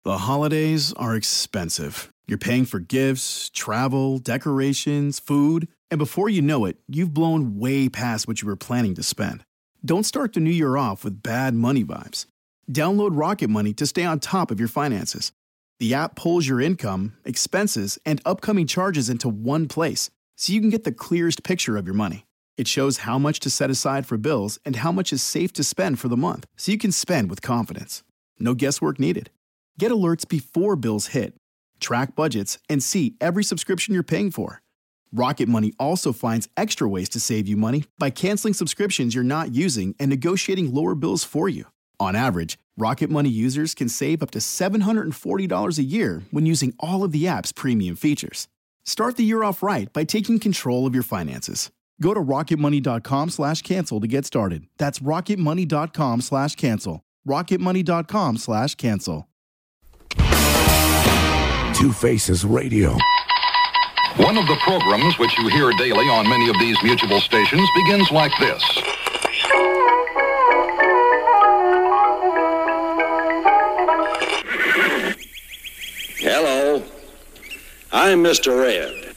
The holidays are expensive. You're paying for gifts, travel, decorations, food, and before you know it, you've blown way past what you were planning to spend. Don't start the new year off with bad money vibes. Download Rocket Money to stay on top of your finances. The app pulls your income, expenses, and upcoming charges into one place, so you can get the clearest picture of your money. It shows how much to set aside for bills and how much is safe to spend for the month, so you can spend with confidence. No guesswork needed. Get alerts before bills hit, track budgets, and see every subscription you're paying for. Rocket Money also finds extra ways to save you money by canceling subscriptions you're not using and negotiating lower bills for you. On average, Rocket Money users can save up to $740 a year when using all of the app's premium features. Start the year off right by taking control of your finances. Go to rocketmoney.com/cancel to get started. That's rocketmoney.com/cancel. rocketmoney.com/cancel. Two Faces Radio. One of the programs which you hear daily on many of these mutual stations begins like this. Hello, I'm Mr. Red.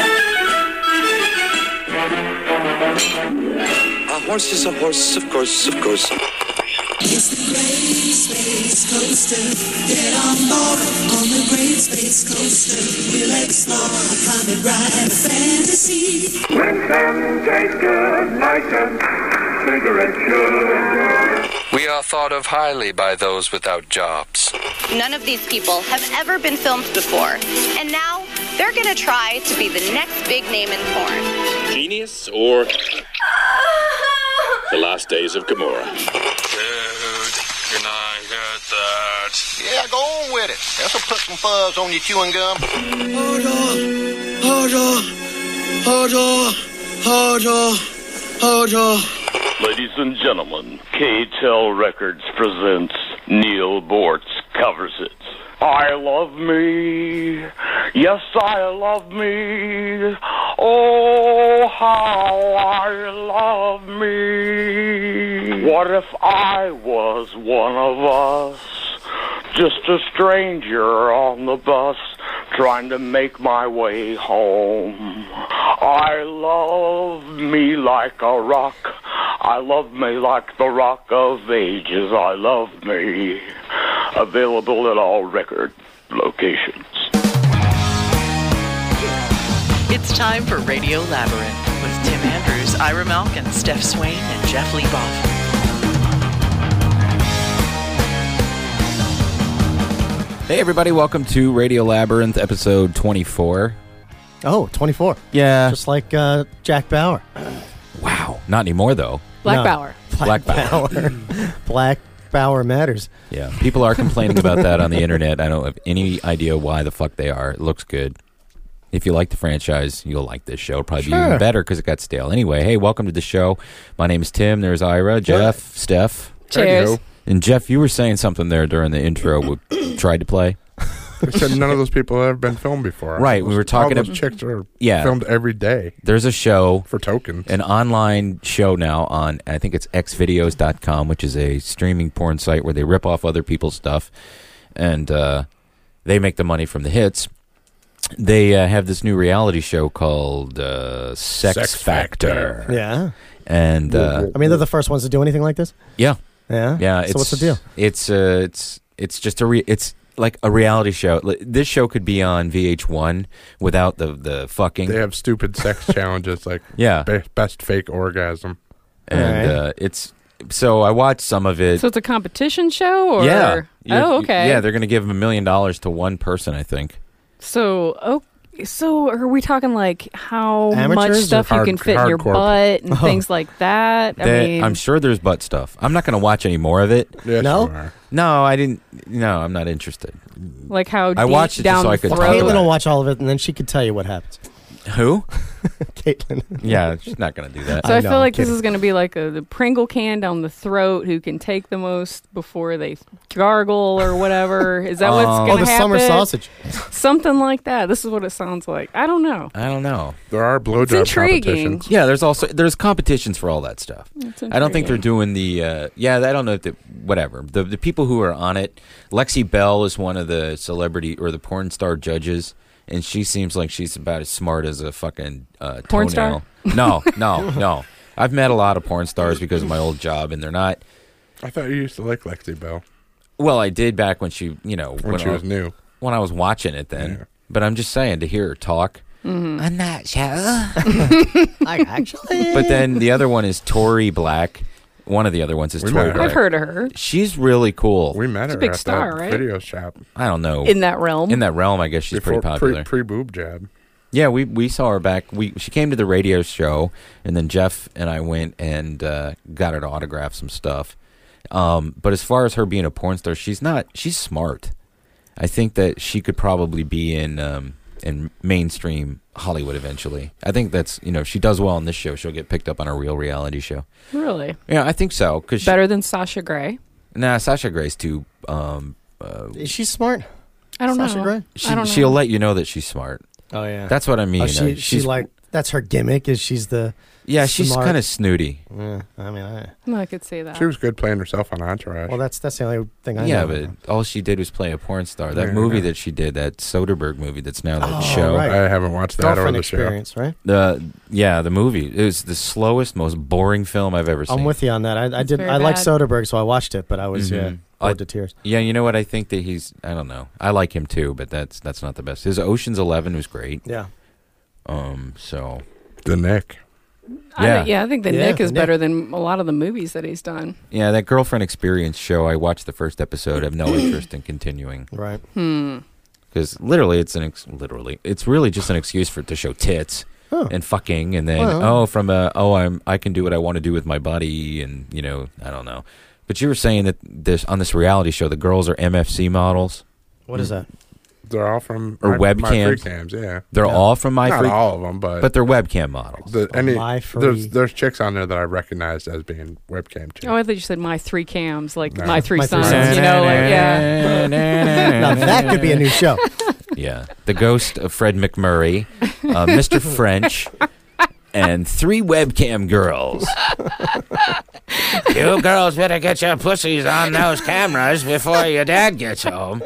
A horse is a horse, of course, of course. It's the Great Space Coaster. Get on board on the Great Space Coaster. We'll explore a comet ride of fantasy. When sun tastes good, nice and cigarette should. We are thought of highly by those without jobs. None of these people have ever been filmed before, and now they're gonna try to be the next big name in porn. Genius or The Last Days of Gamora? Dude, can I get that? Yeah, go on with it. This'll put some fuzz on your chewing gum. Hold on, hold on, hold on, hold on, hold on. Ladies and gentlemen, K-Tel Records presents Neil Bortz Covers It. I love me, yes I love me, oh how I love me. What if I was one of us, just a stranger on the bus, trying to make my way home? I love me like a rock, I love me like the Rock of Ages, I love me. Available at all record locations. It's time for Radio Labyrinth with Tim Andrews, Ira Malkin, Steph Swain, and Jeff Leboff. Hey everybody, welcome to Radio Labyrinth, episode 24. Oh, 24. Yeah. Just like Jack Bauer. Wow. Not anymore, though. Black Bauer. Black Bauer. Black Bauer matters. Yeah. People are complaining about that on the internet. I don't have any idea why the fuck they are. It looks good. If you like the franchise, you'll like this show. It'll probably be even better because it got stale. Anyway, hey, welcome to the show. My name is Tim. There's Ira, Jeff, Steph. Cheers. And Jeff, you were saying something there during the intro we tried to play. They said none of those people have ever been filmed before. Right, we were talking all those chicks are yeah, filmed every day. There's a show for tokens. An online show now on, I think it's xvideos.com, which is a streaming porn site where they rip off other people's stuff, and they make the money from the hits. They have this new reality show called Sex Factor. Yeah. And I mean, they're the first ones to do anything like this? Yeah. Yeah? Yeah. So what's the deal? It's just it's like a reality show. This show could be on VH1 without the fucking. They have stupid sex challenges like best fake orgasm. And it's so I watched some of it. So it's a competition show? Or? Yeah. Oh, okay. Yeah, they're going to give $1 million to one person, I think. So are we talking like how Amateurs much stuff you can fit in your butt and things like that? I'm sure there's butt stuff. I'm not going to watch any more of it. Yes, no? No, I didn't. No, I'm not interested. Like how I watched it down so I could the talk throat? Caitlin will watch all of it, and then she could tell you what happens. Who? Caitlin. Yeah, she's not going to do that. So I feel like this is going to be like the Pringle can down the throat who can take the most before they gargle or whatever. Is that what's going to happen? Summer sausage. Something like that. This is what it sounds like. I don't know. There are blowjob competitions. Yeah, there's competitions for all that stuff. I don't think they're doing the I don't know whatever. The people who are on it, Lexi Bell is one of the celebrity or the porn star judges, and she seems like she's about as smart as a fucking porn toenail. star? No. I've met a lot of porn stars because of my old job, and they're not. I thought you used to like Lexi Bell. Well, I did back when she, when she was new. When I was watching it then. Yeah. But I'm just saying, to hear her talk, I'm not sure. Actually. But then the other one is Tori Black. One of the other ones is Tori Black. I've heard of her. She's really cool. We met her a big at star, that right? video shop. I don't know. In that realm? In that realm, I guess she's pretty popular. Pre-boob jab. Yeah, we saw her back. She came to the radio show, and then Jeff and I went and got her to autograph some stuff. But as far as her being a porn star, she's smart. I think that she could probably be in mainstream Hollywood eventually. I think that's, if she does well on this show, she'll get picked up on a real reality show. Really? Yeah, I think so. Better than Sasha Grey? Nah, Sasha Grey's too... is she smart? I don't know. Sasha Grey? I don't know. She'll let you know that she's smart. Oh, yeah. That's what I mean. She's like... That's her gimmick, is she's the... Yeah, she's kind of snooty. Yeah, I could say that. She was good playing herself on Entourage. Well, that's the only thing I know. Yeah, but all she did was play a porn star. That movie that she did, that Soderbergh movie that's now the show. Right. I haven't watched that or the Experience, show. Right? The movie. It was the slowest, most boring film I've ever seen. I'm with you on that. I like Soderbergh, so I watched it, but I was bored to tears. Yeah, you know what? I think that I don't know. I like him too, but that's not the best. His Ocean's 11 was great. Yeah. So... The Nick. I think the Nick is better than a lot of the movies that he's done. Yeah, that Girlfriend Experience show, I watched the first episode. I have no interest in continuing. Right. Because literally, it's really just an excuse to show tits and fucking, and then I can do what I want to do with my body, and I don't know. But you were saying that on this reality show, the girls are MFC models. What is that? They're all from webcams. MyFreeCams, yeah. They're all from Not all of them, but they're webcam models. There's chicks on there that I recognized as being webcam chicks. Oh, I thought you said my three cams, like my three sons. Yeah. Now that could be a new show. Yeah, the ghost of Fred McMurray, Mr. French, and 3 webcam girls. You girls better get your pussies on those cameras before your dad gets home.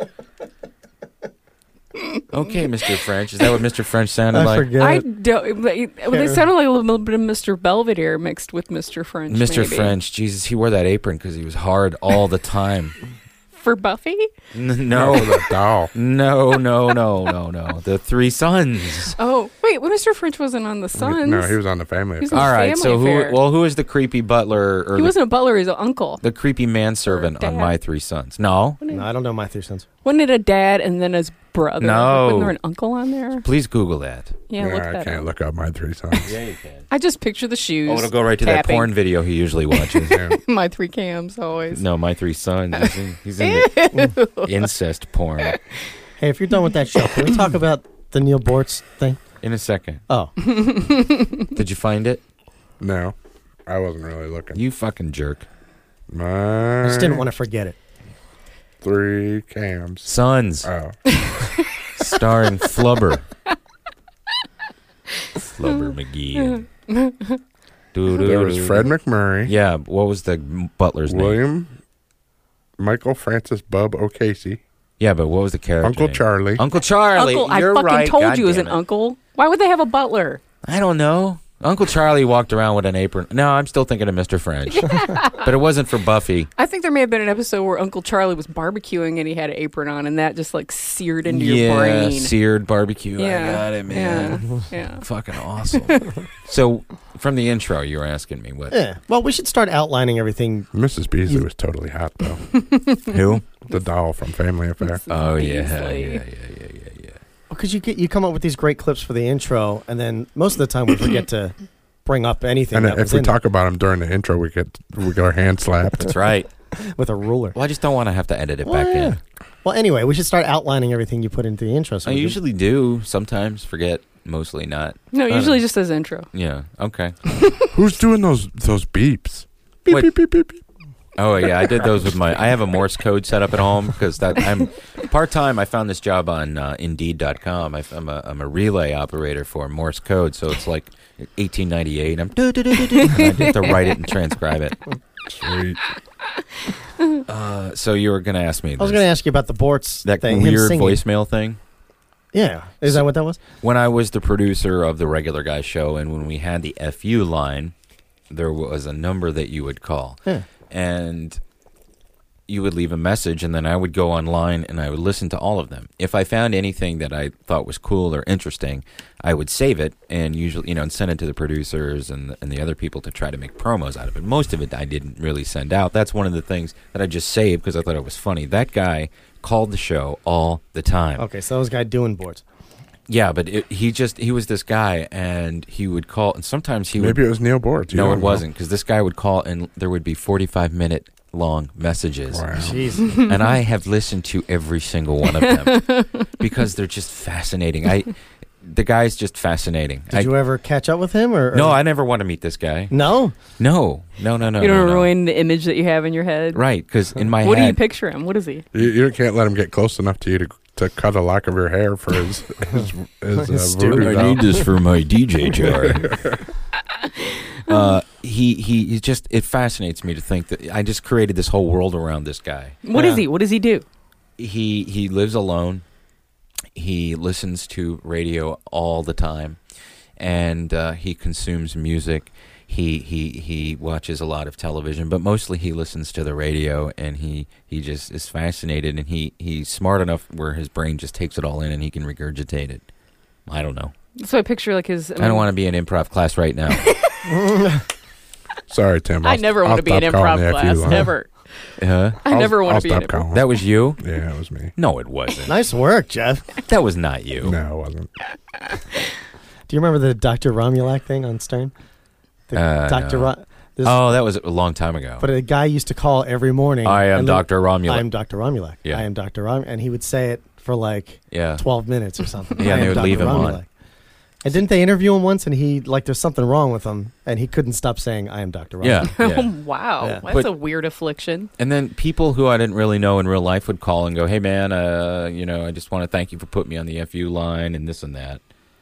Okay, Mr. French. Is that what Mr. French sounded like? Forget I don't. They sounded like a little bit of Mr. Belvedere mixed with Mr. French. Mr. Maybe. French. Jesus, he wore that apron because he was hard all the time. For Buffy? No, the doll. No. The 3 Sons. Oh, wait. Mr. French wasn't on the Sons. No, he was on the Family Affair. All right. So who is the creepy butler? He wasn't a butler. He's an uncle. The creepy manservant on My 3 Sons. No, I don't know My 3 Sons. Wasn't it a dad and then his brother? No. Wasn't there an uncle on there? Please Google that. Yeah, look that I can't up. look up My 3 Sons. Yeah, you can. I just picture the shoes. Oh, it'll go right to that porn video he usually watches. My 3 cams always. No, My 3 Sons. He's in the incest porn. Hey, if you're done with that show, can we talk about the Neil Bortz thing? In a second. Oh. Did you find it? No, I wasn't really looking. You fucking jerk. I just didn't want to forget it. 3 cams. Sons. Oh. Starring Flubber. Flubber McGee. There was Fred McMurray. Yeah, what was the butler's name? William Michael Francis Bub O'Casey. Yeah, but what was the character Uncle name? Charlie. Uncle Charlie. Uncle, You're I fucking right. told God you it was damn an uncle. Why would they have a butler? I don't know. Uncle Charlie walked around with an apron. No, I'm still thinking of Mr. French. Yeah. But it wasn't for Buffy. I think there may have been an episode where Uncle Charlie was barbecuing and he had an apron on, and that just like seared into your brain. Yeah, seared barbecue. Yeah. I got it, man. Yeah. Fucking awesome. So, from the intro, you were asking me what? Yeah. Well, we should start outlining everything. Mrs. Beasley was totally hot, though. Who? The doll from Family Affair. Oh, yeah. Because you come up with these great clips for the intro, and then most of the time we forget to bring up anything. And that if was we in talk about them during the intro, we get our hand slapped. That's right. With a ruler. Well, I just don't want to have to edit it back in. Well, anyway, we should start outlining everything you put into the intro. So I usually do. Sometimes forget. mostly not. No, usually just as intro. Yeah. Okay. Who's doing those beeps? Beep, What- beep, beep, beep, beep. Oh yeah, I did those with I have a Morse code set up at home because I'm part time. I found this job on Indeed.com. I'm a relay operator for Morse code, so it's like 1898. And I have to write it and transcribe it. Sweet. So you were going to ask me. I was going to ask you about the Bortz that thing. weird him singing. voicemail thing. Yeah, is that what that was? When I was the producer of the Regular Guy show, and when we had the FU line, there was a number that you would call. Yeah. And you would leave a message, and then I would go online and I would listen to all of them. If I found anything that I thought was cool or interesting, I would save it and usually, and send it to the producers and the other people to try to make promos out of it. Most of it I didn't really send out. That's one of the things that I just saved because I thought it was funny. That guy called the show all the time. Okay, so that was a guy doing Bortz. Yeah, but he was this guy, and he would call, and sometimes he Maybe it was Neil Bortz. No, it wasn't, because this guy would call, and there would be 45-minute long messages. Wow. Jeez. And I have listened to every single one of them because they're just fascinating. The guy's just fascinating. Did you ever catch up with him? Or No, I never want to meet this guy. No? No. You don't ruin the image that you have in your head. Right, because in my What head... do you picture him? What is he? You can't let him get close enough to you to cut a lock of your hair for his voodoo doll. I need this for my DJ jar. He just, it fascinates me to think that I just created this whole world around this guy. What is he? What does he do? He lives alone. He listens to radio all the time, and he consumes music. He watches a lot of television, but mostly he listens to the radio, and he just is fascinated, and he's smart enough where his brain just takes it all in and he can regurgitate it. I don't know. So I picture like his... I don't want to be in improv class right now. Sorry, Tim. I never want to be in improv class. Never. I never want to be in improv. That was you? Yeah, it was me. No, it wasn't. Nice work, Jeff. That was not you. No, it wasn't. Do you remember the Dr. Romulak thing on Stern? Dr. No. That was a long time ago. But a guy used to call every morning. I am Dr. Romulak. I am Dr. Romulak. Yeah. I am Dr. Romulak. And he would say it for like 12 minutes or something. Yeah, I and they am would Dr. leave him Romulak. on. And didn't they interview him once, and there's something wrong with him, and he couldn't stop saying, I am Dr. Romulak. Yeah. Oh, wow. Yeah. That's a weird affliction. And then people who I didn't really know in real life would call and go, hey, man, I just want to thank you for putting me on the FU line and this and that.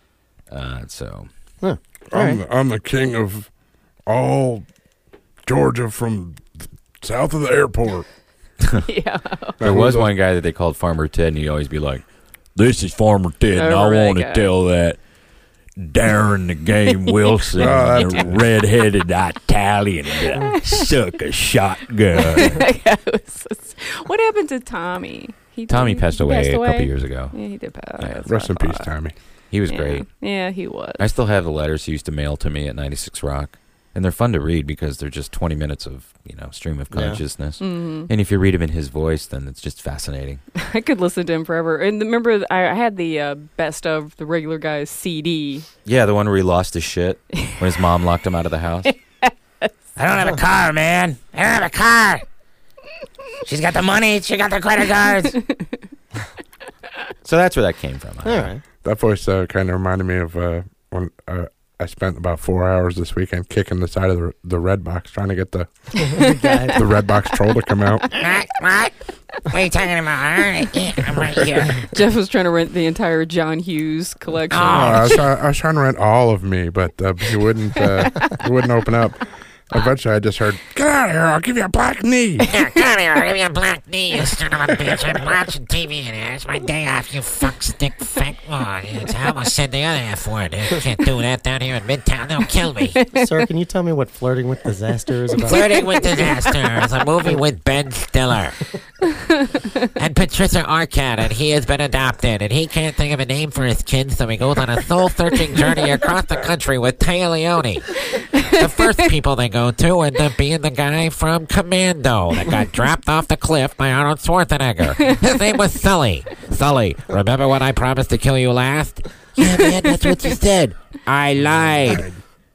Huh. I'm the king of all Georgia from south of the airport. Yeah. There was one guy that they called Farmer Ted, and he'd always be like, this is Farmer Ted, and I Right, want to guy. tell that Darren the Game Wilson, the red-headed Italian, to suck a shotgun. What happened to Tommy? Tommy passed away a couple years ago. Yeah, he did pass. Yeah, Rest in peace, Tommy. He was Yeah. great. Yeah, he was. I still have the letters he used to mail to me at 96 Rock. And they're fun to read because they're just 20 minutes of, stream of consciousness. Mhm. And if you read them in his voice, then it's just fascinating. I could listen to him forever. And remember, I had the best of the Regular Guys CD. Yeah, the one where he lost his shit when his mom locked him out of the house. I don't have a car, man. I don't have a car. She's got the money. She got the credit cards. So that's where that came from. All right. That voice kind of reminded me of when I spent about 4 hours this weekend kicking the side of the red box, trying to get the red box troll to come out. What? What are you talking about? All right. Yeah, I'm right here. Jeff was trying to rent the entire John Hughes collection. I was trying to rent all of me, but he wouldn't open up. Eventually, I just heard, "Get out of here! I'll give you a black knee." Yeah, come here. I'll give you a black knee, you son of a bitch. I'm watching TV in here. It's my day off, you fuck stick fat. Oh, I almost said the other F word. I can't do that down here in Midtown. They'll kill me. Sir, can you tell me what Flirting with Disaster is about? Flirting with Disaster is a movie with Ben Stiller and Patricia Arquette, and he has been adopted, and he can't think of a name for his kids, so he goes on a soul-searching journey across the country with Taya Leone. The first people they go to end up being the guy from Commando that got dropped off the cliff by Arnold Schwarzenegger. His name was Sully. Sully, remember when I promised to kill you last? Yeah, man, that's what you said. I lied.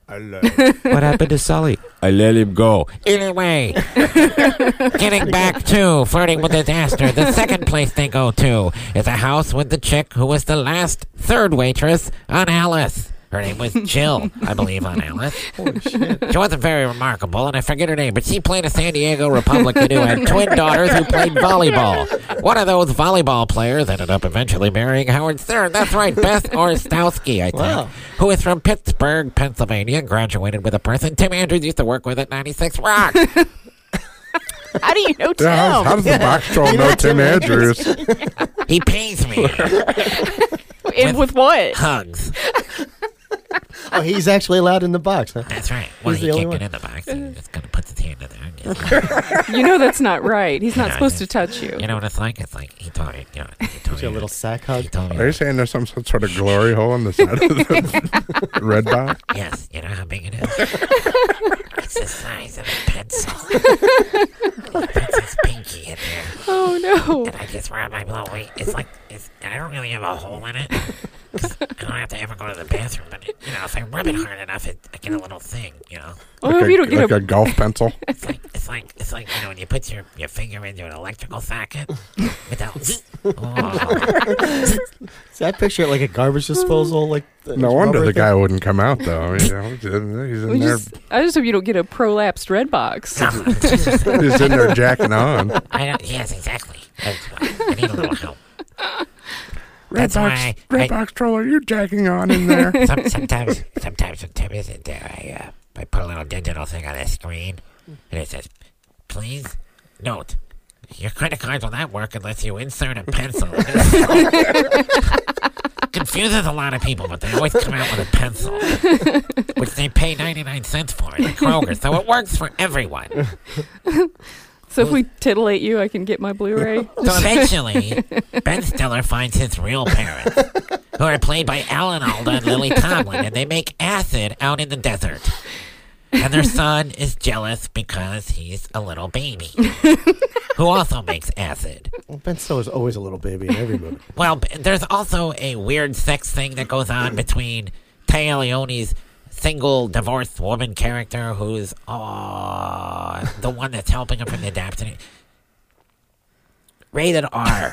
What happened to Sully? I let him go. Anyway, getting back to Flirting with Disaster, the second place they go to is a house with the chick who was the last third waitress on Alice. Her name was Jill, I believe, on Alice. Holy shit. She wasn't very remarkable, and I forget her name, but she played a San Diego Republican who had twin daughters who played volleyball. One of those volleyball players ended up eventually marrying Howard Stern. That's right, Beth Orstowski, I think, Wow. who is from Pittsburgh, Pennsylvania, graduated with a person Tim Andrews used to work with at 96 Rock. How do you know Tim? Yeah, how does the box troll know Tim Andrews? He pays me. And with what? Hugs. Oh, he's actually allowed in the box, huh? That's right. Well, He's he the only can't one. get in the box. He's just going to put his hand in there. You know that's not right. He's not supposed to touch you. You know what it's like? It's like he told me, he told Is it a little sack hug? Are you saying there's some sort of glory hole in the side of the red box? Yes, you know how big it is? It's the size of a pencil. He puts his pinky in there. Oh, no. And I just rub my blow. It's like, I don't really have a hole in it. 'Cause I don't have to ever go to the bathroom. But, if I rub it hard enough, I get a little thing, Well, if you don't get a golf pencil? It's like when you put your finger into an electrical socket without. See, I picture it like a garbage disposal. Like No wonder the guy wouldn't come out, though. I mean, he's in there. I just hope you don't get a prolapsed red box. He's in there jacking on. Yes, exactly. I need a little help. Red box troll, are you jacking on in there? Sometimes when Tim isn't there, I put a little digital thing on the screen, and it says, "Please note, your credit cards will not work unless you insert a pencil." Confuses a lot of people, but they always come out with a pencil, which they pay 99 cents for at the Kroger, so it works for everyone. So if we titillate you, I can get my Blu-ray. So eventually, Ben Stiller finds his real parents, who are played by Alan Alda and Lily Tomlin, and they make acid out in the desert. And their son is jealous because he's a little baby, who also makes acid. Well, Ben Stiller's always a little baby in every movie. Well, there's also a weird sex thing that goes on between Taya Leone's single divorced woman character, who's the one that's helping him from the adoption. Rated R.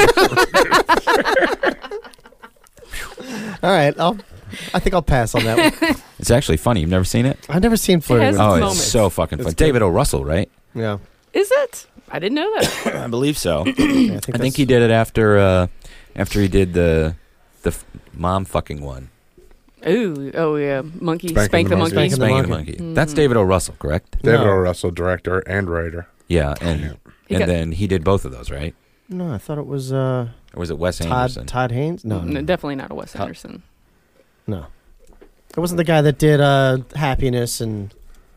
All right, I think I'll pass on that one. It's actually funny. You've never seen it? I've never seen Flirting with Oh, Disaster. it's so fucking fun. David O. Russell, right? Yeah. Is it? I didn't know that. I believe so. I think he did it after he did the mom fucking one. Ooh, oh yeah, monkey, spank the monkey. Spanking the monkey. Mhm. That's David O. Russell, correct? David O. Russell, director and writer. Yeah, and then he did both of those, right? No, I thought it was. Or was it Wes Anderson? Todd Haynes? No, Definitely not a Wes Anderson. No, it wasn't the guy that did Happiness and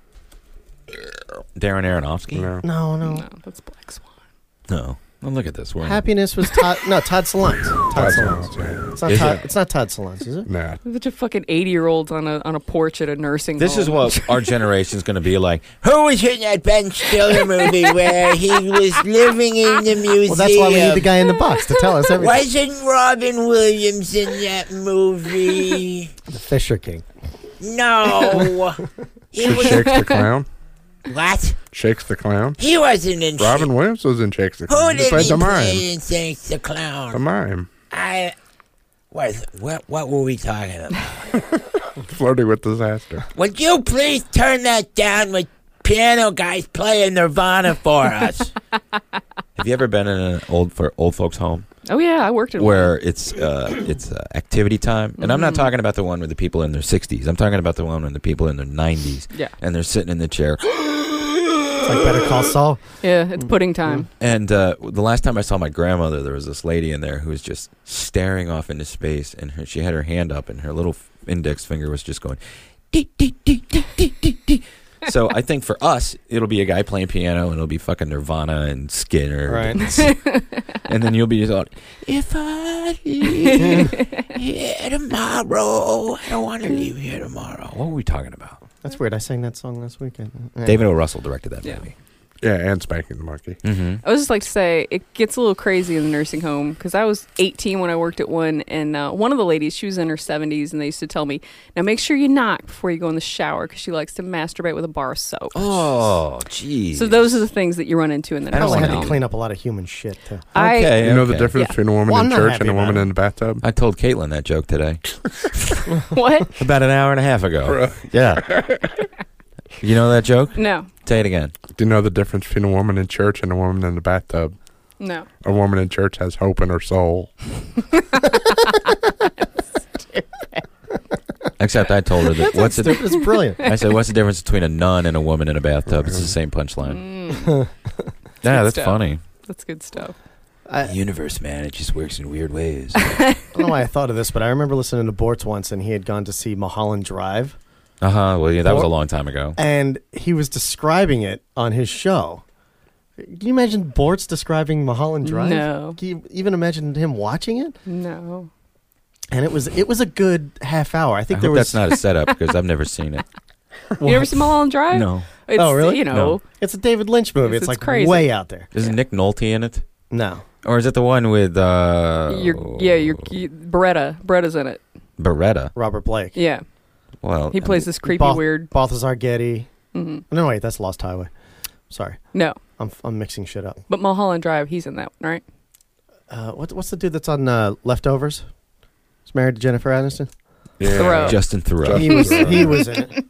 Darren Aronofsky? No, that's Black Swan. No. Well, look at this. We're Happiness was Todd. No, Todd Solondz. Todd Solondz. yeah. It's not Is Todd. it? It's not Todd Solondz, is it? Nah. There's a bunch of fucking 80-year-olds on a porch at a nursing This home. is what our generation's going to be like. Who was in that Ben Stiller movie where he was living in the museum? Well, that's why we need the guy in the box to tell us everything. Wasn't Robin Williams in that movie? The Fisher King. No. He was Shakes the Clown. What? Shakes the Clown. He wasn't in Robin Williams was in Shakes the Who Clown. did played he the play mime. in Shakes the Clown? The mime. What were we talking about? Flirting with Disaster. Would you please turn that down with piano guys playing Nirvana for us? Have you ever been in an old folks home? Oh yeah, I worked in where it's activity time, and I'm not talking about the one with the people in their 60s. I'm talking about the one with the people in their 90s. Yeah, and they're sitting in the chair. It's like Better Call Saul. Yeah, it's pudding time. And the last time I saw my grandmother, there was this lady in there who was just staring off into space, and she had her hand up, and her little index finger was just going. Dee, dee, dee, dee, dee, dee, dee. So I think for us, it'll be a guy playing piano, and it'll be fucking Nirvana and Skinner. Right. And then you'll be just like, if I leave here tomorrow, I don't want to leave here tomorrow. What were we talking about? That's weird. I sang that song last weekend. David O. Russell directed that movie. Yeah, and spanking the monkey. Mm-hmm. I would just like to say it gets a little crazy in the nursing home because I was 18 when I worked at one, and one of the ladies, she was in her 70s, and they used to tell me, now make sure you knock before you go in the shower because she likes to masturbate with a bar of soap. Oh, geez. So those are the things that you run into in the nursing I home. had to clean up a lot of human shit, too. Okay, You know the difference between a woman in church and a woman in the bathtub? I told Caitlin that joke today. What? About an hour and a half ago. Yeah. You know that joke? No. Say it again. Do you know the difference between a woman in church and a woman in the bathtub? No. A woman in church has hope in her soul. Except I told her that It's brilliant. I said, what's the difference between a nun and a woman in a bathtub? It's the same punchline. Yeah, that's stuff. funny. That's good stuff. The universe, man, it just works in weird ways. I don't know why I thought of this, but I remember listening to Bortz once, and he had gone to see Mulholland Drive. Well, yeah, that was a long time ago. And he was describing it on his show. Can you imagine Bortz describing Mulholland Drive? No. Can you even imagine him watching it? No. And it was a good half hour. I think I hope that's not a setup because I've never seen it. You never seen Mulholland Drive? No. It's, oh, really? You know. No. It's a David Lynch movie. It's like crazy. way out there. Isn't Nick Nolte in it? No. Or is it the one with Beretta's in it. Beretta? Robert Blake. Yeah. Well, he plays this creepy, weird Balthazar Getty. Mm-hmm. No, wait, that's Lost Highway. Sorry. No. I'm mixing shit up. But Mulholland Drive, he's in that one, right? What's the dude that's on Leftovers? He's married to Jennifer Aniston. Yeah. Thoreau. Justin Thoreau. He was in it.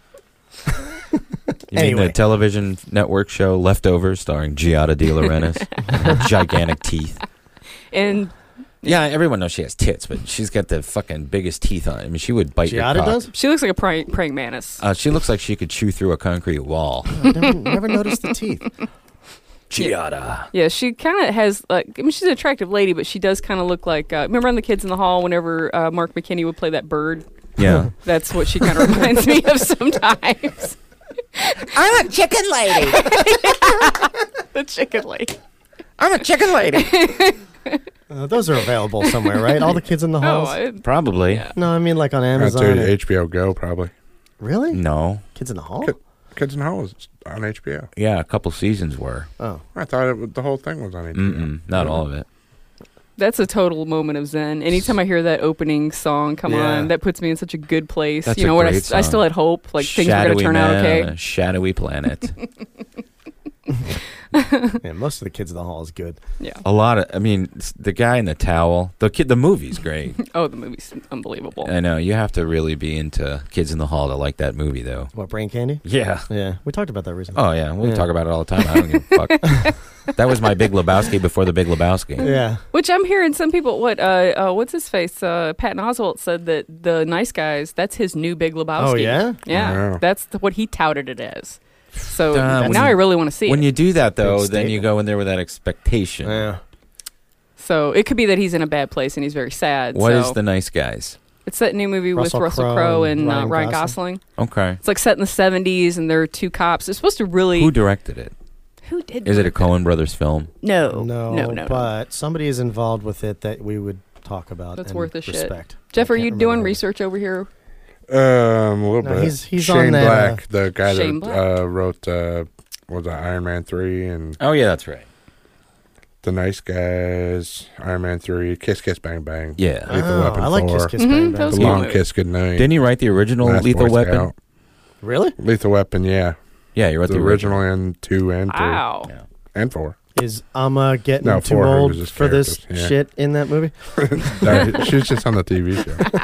You mean the television network show Leftovers starring Giada De Laurentiis? Her gigantic teeth. And yeah, everyone knows she has tits, but she's got the fucking biggest teeth on it. I mean, she would bite your Giada cock. does? She looks like a praying mantis. She looks like she could chew through a concrete wall. Never noticed the teeth. Giada. Yeah, she kind of has, she's an attractive lady, but she does kind of look like, remember on The Kids in the Hall whenever Mark McKinney would play that bird? Yeah. That's what she kind of reminds me of sometimes. I'm a chicken lady. The chicken lady. I'm a chicken lady. Those are available somewhere, right? All the Kids in the Halls? Probably. Yeah. No, I mean like on That's Amazon. HBO Go, probably. Really? No. Kids in the Hall? Kids in the Hall is on HBO. Yeah, a couple seasons were. Oh. I thought the whole thing was on HBO. Mm-mm, not all of it. That's a total moment of zen. Anytime I hear that opening song come on, that puts me in such a good place. That's you know a what? great I song. still had hope, like things were going to turn out Man okay. on a shadowy planet. Yeah, most of the Kids in the Hall is good. Yeah. A lot of, the guy in the towel, the movie's great. Oh, the movie's unbelievable. I know, you have to really be into Kids in the Hall to like that movie, though. What, Brain Candy? Yeah. Yeah. We talked about that recently. Oh, yeah, we talk about it all the time. I don't give a fuck. That was my Big Lebowski before the Big Lebowski. Yeah. Which I'm hearing some people, what's his face? Patton Oswalt said that The Nice Guys, that's his new Big Lebowski. Oh, yeah? Yeah. Wow. That's what he touted it as. So when now I really want to see it. When you do that, though, Big then you statement. go in there with that expectation. Yeah. So it could be that he's in a bad place and he's very sad. What so. is The Nice Guys? It's that new movie Russell with Russell Crowe Crowe and and Ryan Ryan Gosling. Okay. It's like set in the 70s and there are two cops. It's supposed to really... Who directed it? Who did Is it a direct Coen Brothers film? No. No, but somebody is involved with it that we would talk about. That's and worth a shit. respect. Jeff, I are can't you remember doing who. research over here? A little No, bit. he's Shane on that, Black, the guy Shane that Black? wrote was it Iron Man 3 and Oh, yeah, that's right. The Nice Guys, Iron Man 3, Kiss Kiss Bang Bang. Yeah. Lethal Weapon I like 4, Kiss Kiss Bang that Bang. was The good Long movie. Kiss Goodnight. Didn't he write the original Last Lethal Boy Weapon? Scout. Really? Lethal Weapon, yeah. Yeah, he wrote The the original and 2 and 3. Wow. Yeah. And 4. Is Amma getting No, too 4, it was old his for this characters, yeah. shit in that movie? No, she was just on the TV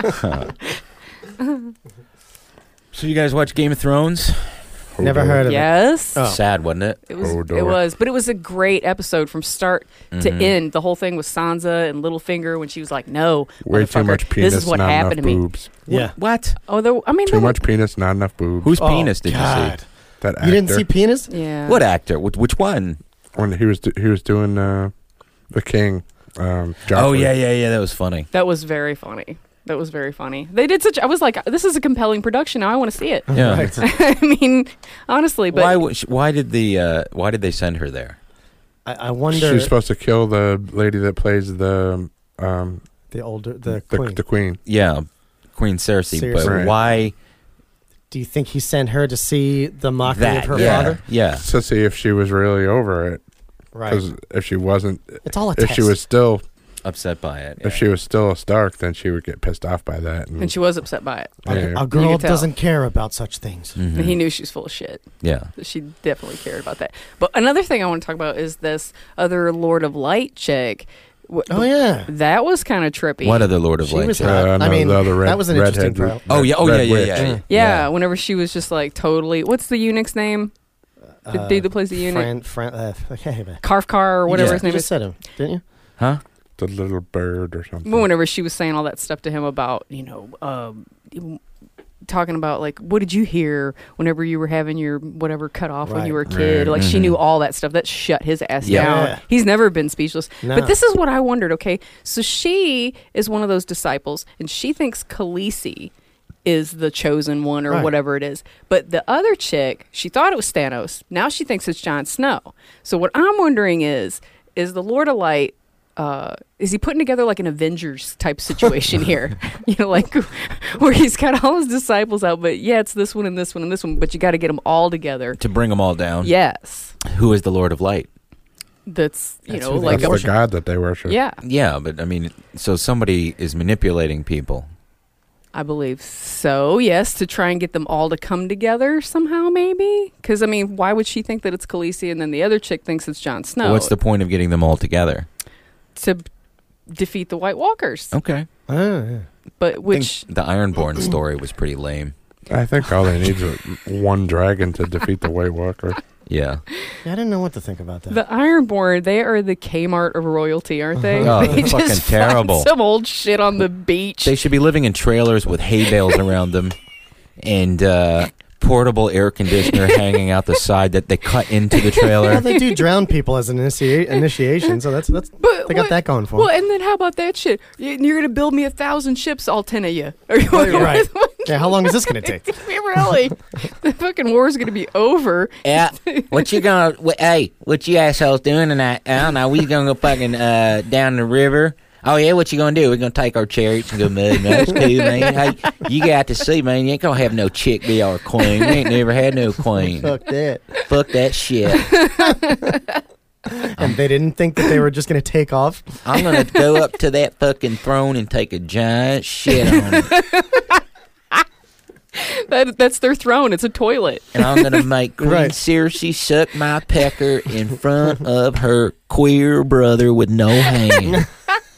show. So you guys watch Game of Thrones? Never heard of Yes. Oh. Sad, wasn't it? It was. Hodor. It was, but it was a great episode from start to Mhm. end. The whole thing with Sansa and Littlefinger when she was like, "No, Way too motherfucker, much penis, This is what not happened enough to me." boobs. Yeah. What? Oh, Too much penis, not enough boobs. Whose Oh, penis did you God. see? That actor. You didn't see penis? Yeah. What actor? Which one? When he was doing the King. Oh, Joffrey. yeah. That was funny. That was very funny. That was very funny. They did such. I was like, "This is a compelling production. Now I want to see it." Yeah. Right. I mean, honestly, but Why did they send her there? I wonder. She's supposed to kill the lady that plays the the queen. The queen. Yeah, Queen Cersei. Cersei. But Right. why? Do you think he sent her to see the mockery That, of her yeah, father? yeah. To see if she was really over it. Right. Because if she wasn't, It's all a if she test. was still upset by it, if she was still a Stark, then she would get pissed off by that. And she was upset by it. Yeah. A girl doesn't care about such things. Mm-hmm. And he knew she was full of shit. Yeah. She definitely cared about that. But another thing I want to talk about is this other Lord of Light chick. Oh, yeah. That was kind of trippy. What other Lord of Light? was chick? hot. I mean, the other that was an interesting redhead- trial. Oh yeah, oh yeah, Red yeah, Witch. yeah, Yeah, whenever she was just like totally. What's the eunuch's name? The dude that plays the eunuch? Karfkar or whatever his name you is. just said him, didn't you? Huh? The little bird or something. But whenever she was saying all that stuff to him about, talking about like, what did you hear whenever you were having your whatever cut off when you were a kid? Right. Like she knew all that stuff. That shut his ass Yeah. down. Yeah. He's never been speechless. No. But this is what I wondered. Okay, so she is one of those disciples, and she thinks Khaleesi is the chosen one or Right. whatever it is. But the other chick, she thought it was Thanos. Now she thinks it's Jon Snow. So what I'm wondering is the Lord of Light, is he putting together like an Avengers type situation here? Like where he's got all his disciples out, but yeah, it's this one and this one and this one, but you got to get them all together. To bring them all down. Yes. Who is the Lord of Light? That's That's like the god that they worship. Yeah. Yeah, but I mean, so somebody is manipulating people. I believe so, yes, to try and get them all to come together somehow, maybe. Because, I mean, why would she think that it's Khaleesi and then the other chick thinks it's Jon Snow? What's the point of getting them all together? To defeat the White Walkers. Okay. But which... The Ironborn story was pretty lame. I think all they need is one dragon to defeat the White Walker. Yeah. I didn't know what to think about that. The Ironborn, they are the Kmart of royalty, aren't they? Oh, They they're fucking just terrible. find some old shit on the beach. They should be living in trailers with hay bales around them and portable air conditioner hanging out the side that they cut into the trailer. Well, they do drown people as an initiation, so that's they got that going for Well, them. and then how about that shit? You're going to build me 1,000 ships, all 10 of you. Right. Yeah, how long is this going to take? Really? The fucking war is going to be over. Yeah. What you what you assholes doing tonight? I don't know. We gonna go fucking down the river. Oh yeah, what you gonna do? We're gonna take our chariots and go mud. That's cool, man. Hey, you got to see, man. You ain't gonna have no chick be our queen. You ain't never had no queen. Fuck that. Fuck that shit. And they didn't think that they were just going to take off. I'm gonna go up to that fucking throne and take a giant shit on it. That's their throne. It's a toilet. And I'm going to make Queen Right. Cersei suck my pecker in front of her queer brother with no hand.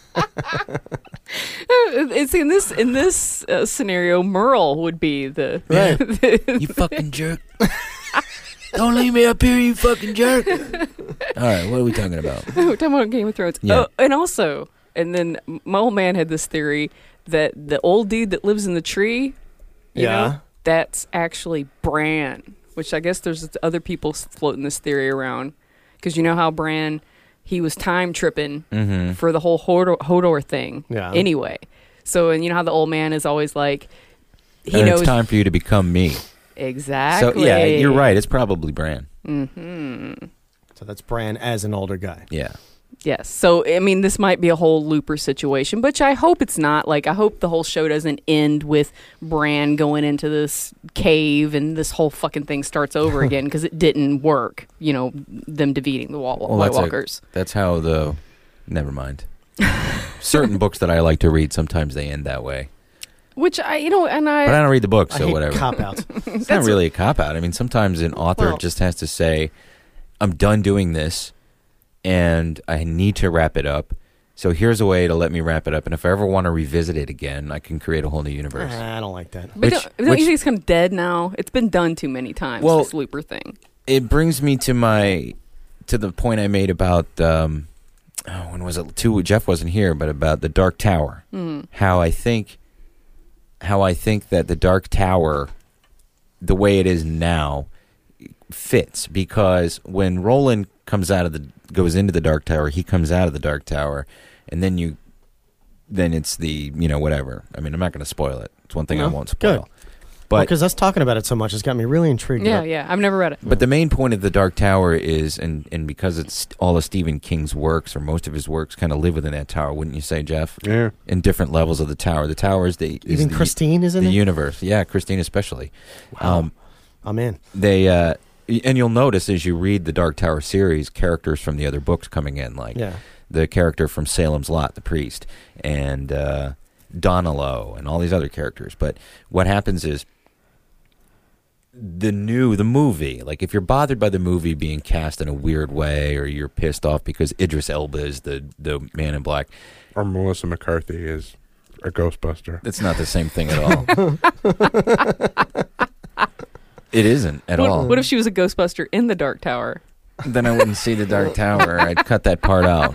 It's in this scenario, Merle would be the You fucking jerk. Don't leave me up here, you fucking jerk. All right, what are we talking about? We're talking about Game of Thrones. Yeah. Oh, and also, and then my old man had this theory that the old dude that lives in the tree, you know, that's actually Bran. Which I guess there's other people floating this theory around, because you know how Bran, he was time tripping for the whole Hodor thing. Yeah. Anyway, so and you know how the old man is always like, he And knows it's time for you to become me. exactly. So yeah, you're right. It's probably Bran. Mm-hmm. So that's Bran as an older guy. Yeah. Yes. So, I mean, this might be a whole Looper situation, which I hope it's not. Like, I hope the whole show doesn't end with Bran going into this cave and this whole fucking thing starts over again, because it didn't work, you know, them defeating the White Walkers. That's how the... Never mind. Certain books that I like to read, sometimes they end that way. Which I, you know, and But I don't read the books, I so hate whatever. cop-outs. It's not really a cop-out. I mean, sometimes an author Well- just has to say, I'm done doing this, and I need to wrap it up. So here's a way to let me wrap it up. And if I ever want to revisit it again, I can create a whole new universe. I don't like that. But don't you think it's kind of dead now? It's been done too many times, Well, this Looper thing. It brings me to the point I made about, when was it? Jeff wasn't here, but about the Dark Tower. How I think that the Dark Tower, the way it is now, fits, because when Roland goes into the Dark Tower, he comes out of the Dark Tower, and then it's the, whatever. I mean, I'm not going to spoil it. It's one thing I won't spoil. But because us talking about it so much has got me really intrigued. Yeah. I've never read it. But the main point of The Dark Tower is, and because it's all of Stephen King's works, or most of his works, kind of live within that tower, wouldn't you say, Jeff? Yeah. In different levels of the tower. The tower is the Even Christine is in the it? universe. Yeah, Christine especially. Wow. I'm in. They and you'll notice as you read the Dark Tower series, characters from the other books coming in, like the character from Salem's Lot, the priest, and Donalow, and all these other characters. But what happens is, the movie, like if you're bothered by the movie being cast in a weird way, or you're pissed off because Idris Elba is the Man in Black, or Melissa McCarthy is a Ghostbuster, it's not the same thing at all. It isn't at all. What if she was a Ghostbuster in the Dark Tower? Then I wouldn't see the Dark Tower. I'd cut that part out.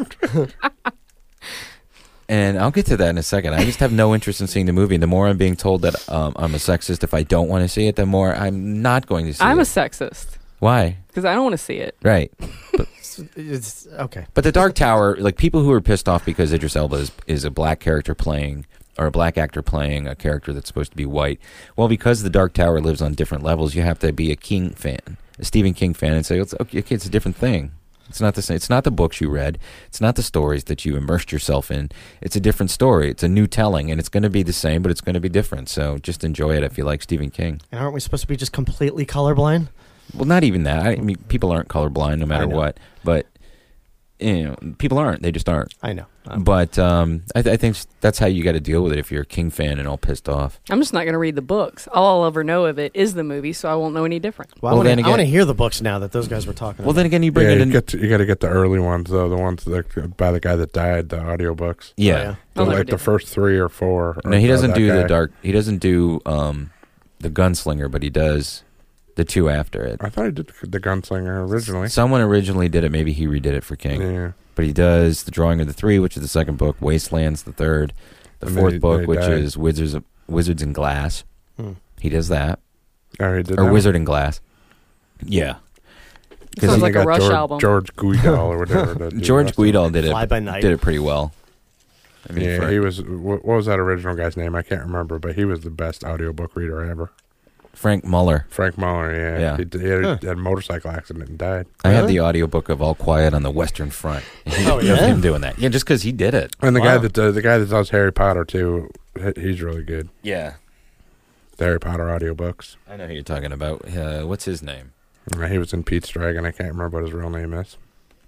And I'll get to that in a second. I just have no interest in seeing the movie. And the more I'm being told that I'm a sexist if I don't want to see it, the more I'm not going to see it. I'm a sexist. Why? Because I don't want to see it. Right. But, it's okay. But the Dark Tower, like people who are pissed off because Idris Elba is a black character playing, or a black actor playing a character that's supposed to be white. Well, because the Dark Tower lives on different levels, you have to be a King fan, a Stephen King fan, and say, okay, it's a different thing. It's not the same. It's not the books you read. It's not the stories that you immersed yourself in. It's a different story. It's a new telling, and it's going to be the same, but it's going to be different. So just enjoy it if you like Stephen King. And aren't we supposed to be just completely colorblind? Well, not even that. I mean, people aren't colorblind no matter what. But people aren't. They just aren't. I know. But I think that's how you got to deal with it if you're a King fan and all pissed off. I'm just not going to read the books. All I'll ever know of it is the movie, so I won't know any different. Well, I want to hear the books now that those guys were talking about. Well, then again, you bring it in. You got to get the early ones, though, the ones that by the guy that died, the audiobooks. Yeah. Like the first 3 or 4. No, he doesn't do the dark. He doesn't do the Gunslinger, but he does the 2 after it. I thought he did the Gunslinger originally. Someone originally did it. Maybe he redid it for King. Yeah. But he does The Drawing of the Three, which is the second book. Wasteland's the third. The fourth book, which is Wizards in Glass. He does that. Oh, he did or that Wizard in Glass. Yeah. Sounds like a Rush album. George Guidall or whatever. George Guidall did it. Fly by Night. Did it pretty well. I mean, he was. What was that original guy's name? I can't remember, but he was the best audiobook reader ever. Frank Muller. Frank Muller, yeah. He had a motorcycle accident and died. I have the audiobook of All Quiet on the Western Front. Him doing that. Yeah, just because he did it. And the guy that does Harry Potter too, he's really good. Yeah. The Harry Potter audiobooks. I know who you're talking about. What's his name? He was in Pete's Dragon. I can't remember what his real name is.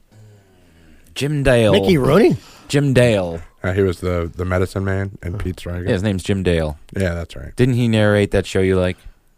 Jim Dale. Mickey Rooney? Jim Dale. He was the medicine man in Pete's Dragon. Yeah, his name's Jim Dale. Yeah, that's right. Didn't he narrate that show you like?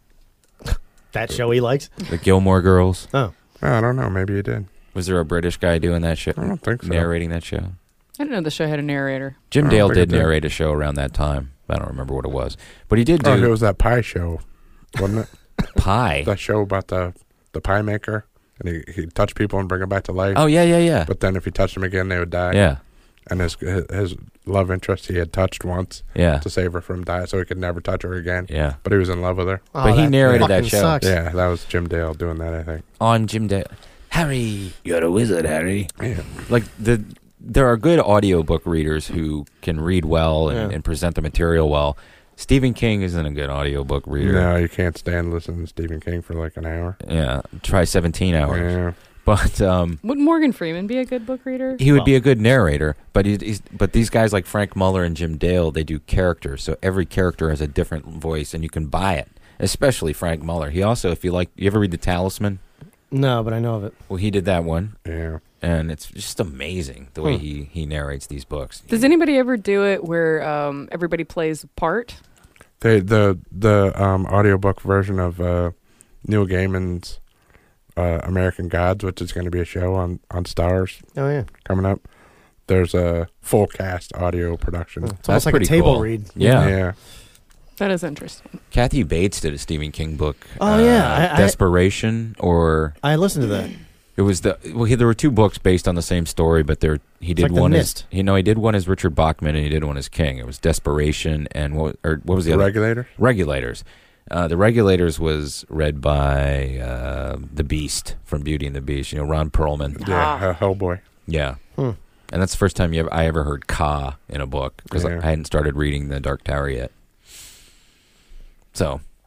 That show he likes? The Gilmore Girls. Oh. I don't know. Maybe he did. Was there a British guy doing that show? I don't think so. Narrating that show? I didn't know the show had a narrator. Jim Dale did narrate a show around that time. I don't remember what it was. But he did do... Oh, it was that pie show, wasn't it? Pie? That show about the pie maker. And he'd touch people and bring them back to life. Oh, yeah. But then if he touched them again, they would die. Yeah. And his love interest he had touched once to save her from dying, so he could never touch her again. Yeah. But he was in love with her. Oh, but he narrated that show. Sucks. Yeah, that was Jim Dale doing that, I think. On Jim Dale. Harry, you're a wizard, Harry. Yeah. Like, there are good audiobook readers who can read well and present the material well. Stephen King isn't a good audiobook reader. No, you can't stand listening to Stephen King for like an hour. Yeah. Try 17 hours. Yeah. But would Morgan Freeman be a good book reader? He would be a good narrator, but but these guys like Frank Muller and Jim Dale, they do characters, so every character has a different voice, and you can buy it. Especially Frank Muller. He also, if you ever read The Talisman? No, but I know of it. Well, he did that one. Yeah, and it's just amazing the way he narrates these books. Does anybody ever do it where everybody plays a part? The audiobook version of Neil Gaiman's American Gods, which is going to be a show on Starz. Oh yeah, coming up. There's a full cast audio production. It's almost like a table read. Yeah. That is interesting. Kathy Bates did a Stephen King book. Oh yeah, Desperation, or I listened to that. It was there were 2 books based on the same story, but he did one as he did one as Richard Bachman and he did one as King. It was Desperation and what was the other? Regulators. The Regulators was read by the Beast from Beauty and the Beast. Ron Perlman. Yeah, Hellboy. Yeah, and that's the first time I ever heard Ka in a book because I hadn't started reading The Dark Tower yet. So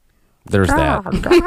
There's that.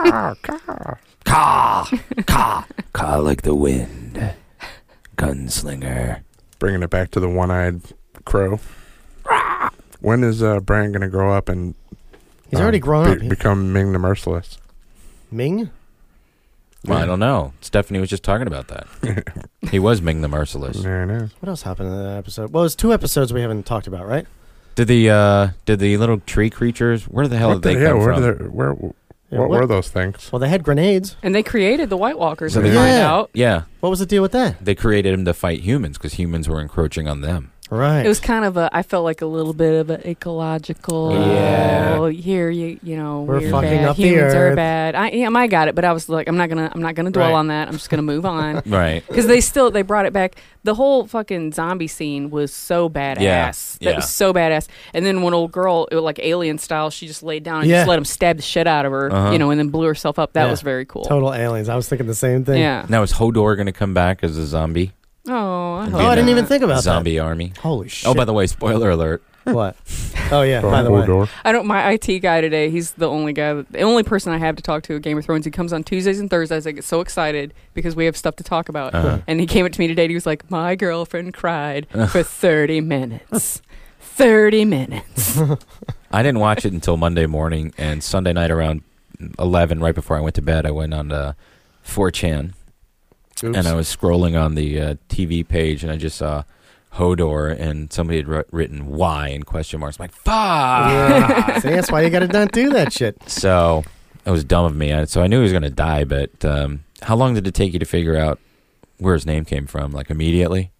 Caw like the wind. Gunslinger. Bringing it back to the one-eyed crow. When is Bran going to grow up and he's already grown up. Become Ming the Merciless? Ming? Well, I don't know. Stephanie was just talking about that. He was Ming the Merciless. Yeah, I know. What else happened in that episode? Well, it's 2 episodes we haven't talked about, right? Did the little tree creatures? Where the hell did they come from? What were those things? Well, they had grenades. And they created the White Walkers. So we they- find Yeah. out. Yeah, What was the deal with that? they created them to fight humans because humans were encroaching on them. Right. It was kind of I felt like a little bit of an ecological. Yeah. Here you know We're we're fucking bad. up the Humans are earth. bad. I got it, but I was like, I'm not gonna dwell Right. on that. I'm just gonna move on. Right. Because they brought it back. The whole fucking zombie scene was so badass. Yeah, That yeah. was so badass. And then when old girl, it was like alien style, she just laid down and Yeah. just let him stab the shit out of her, Uh-huh. and then blew herself up. That Yeah. was very cool. Total aliens. I was thinking the same thing. Yeah. Now is Hodor going to come back as a zombie? Oh, I And hope be I in didn't a even think about zombie army. Holy shit. Oh, by the way, spoiler alert. What? Oh, yeah, by the way. I don't. My IT guy today. He's the only the only person I have to talk to at Game of Thrones. He comes on Tuesdays and Thursdays. I get so excited because we have stuff to talk about. Uh-huh. And he came up to me today. And he was like, "My girlfriend cried for 30 minutes. 30 minutes." I didn't watch it until Monday morning, and Sunday night around 11, right before I went to bed, I went on 4chan, Oops. and I was scrolling on the TV page, and I just saw Hodor, and somebody had written "why" in question marks. I'm like, fuck! Yeah. See, that's why you got to not do that shit. So it was dumb of me. So I knew he was going to die, but how long did it take you to figure out where his name came from? Like immediately?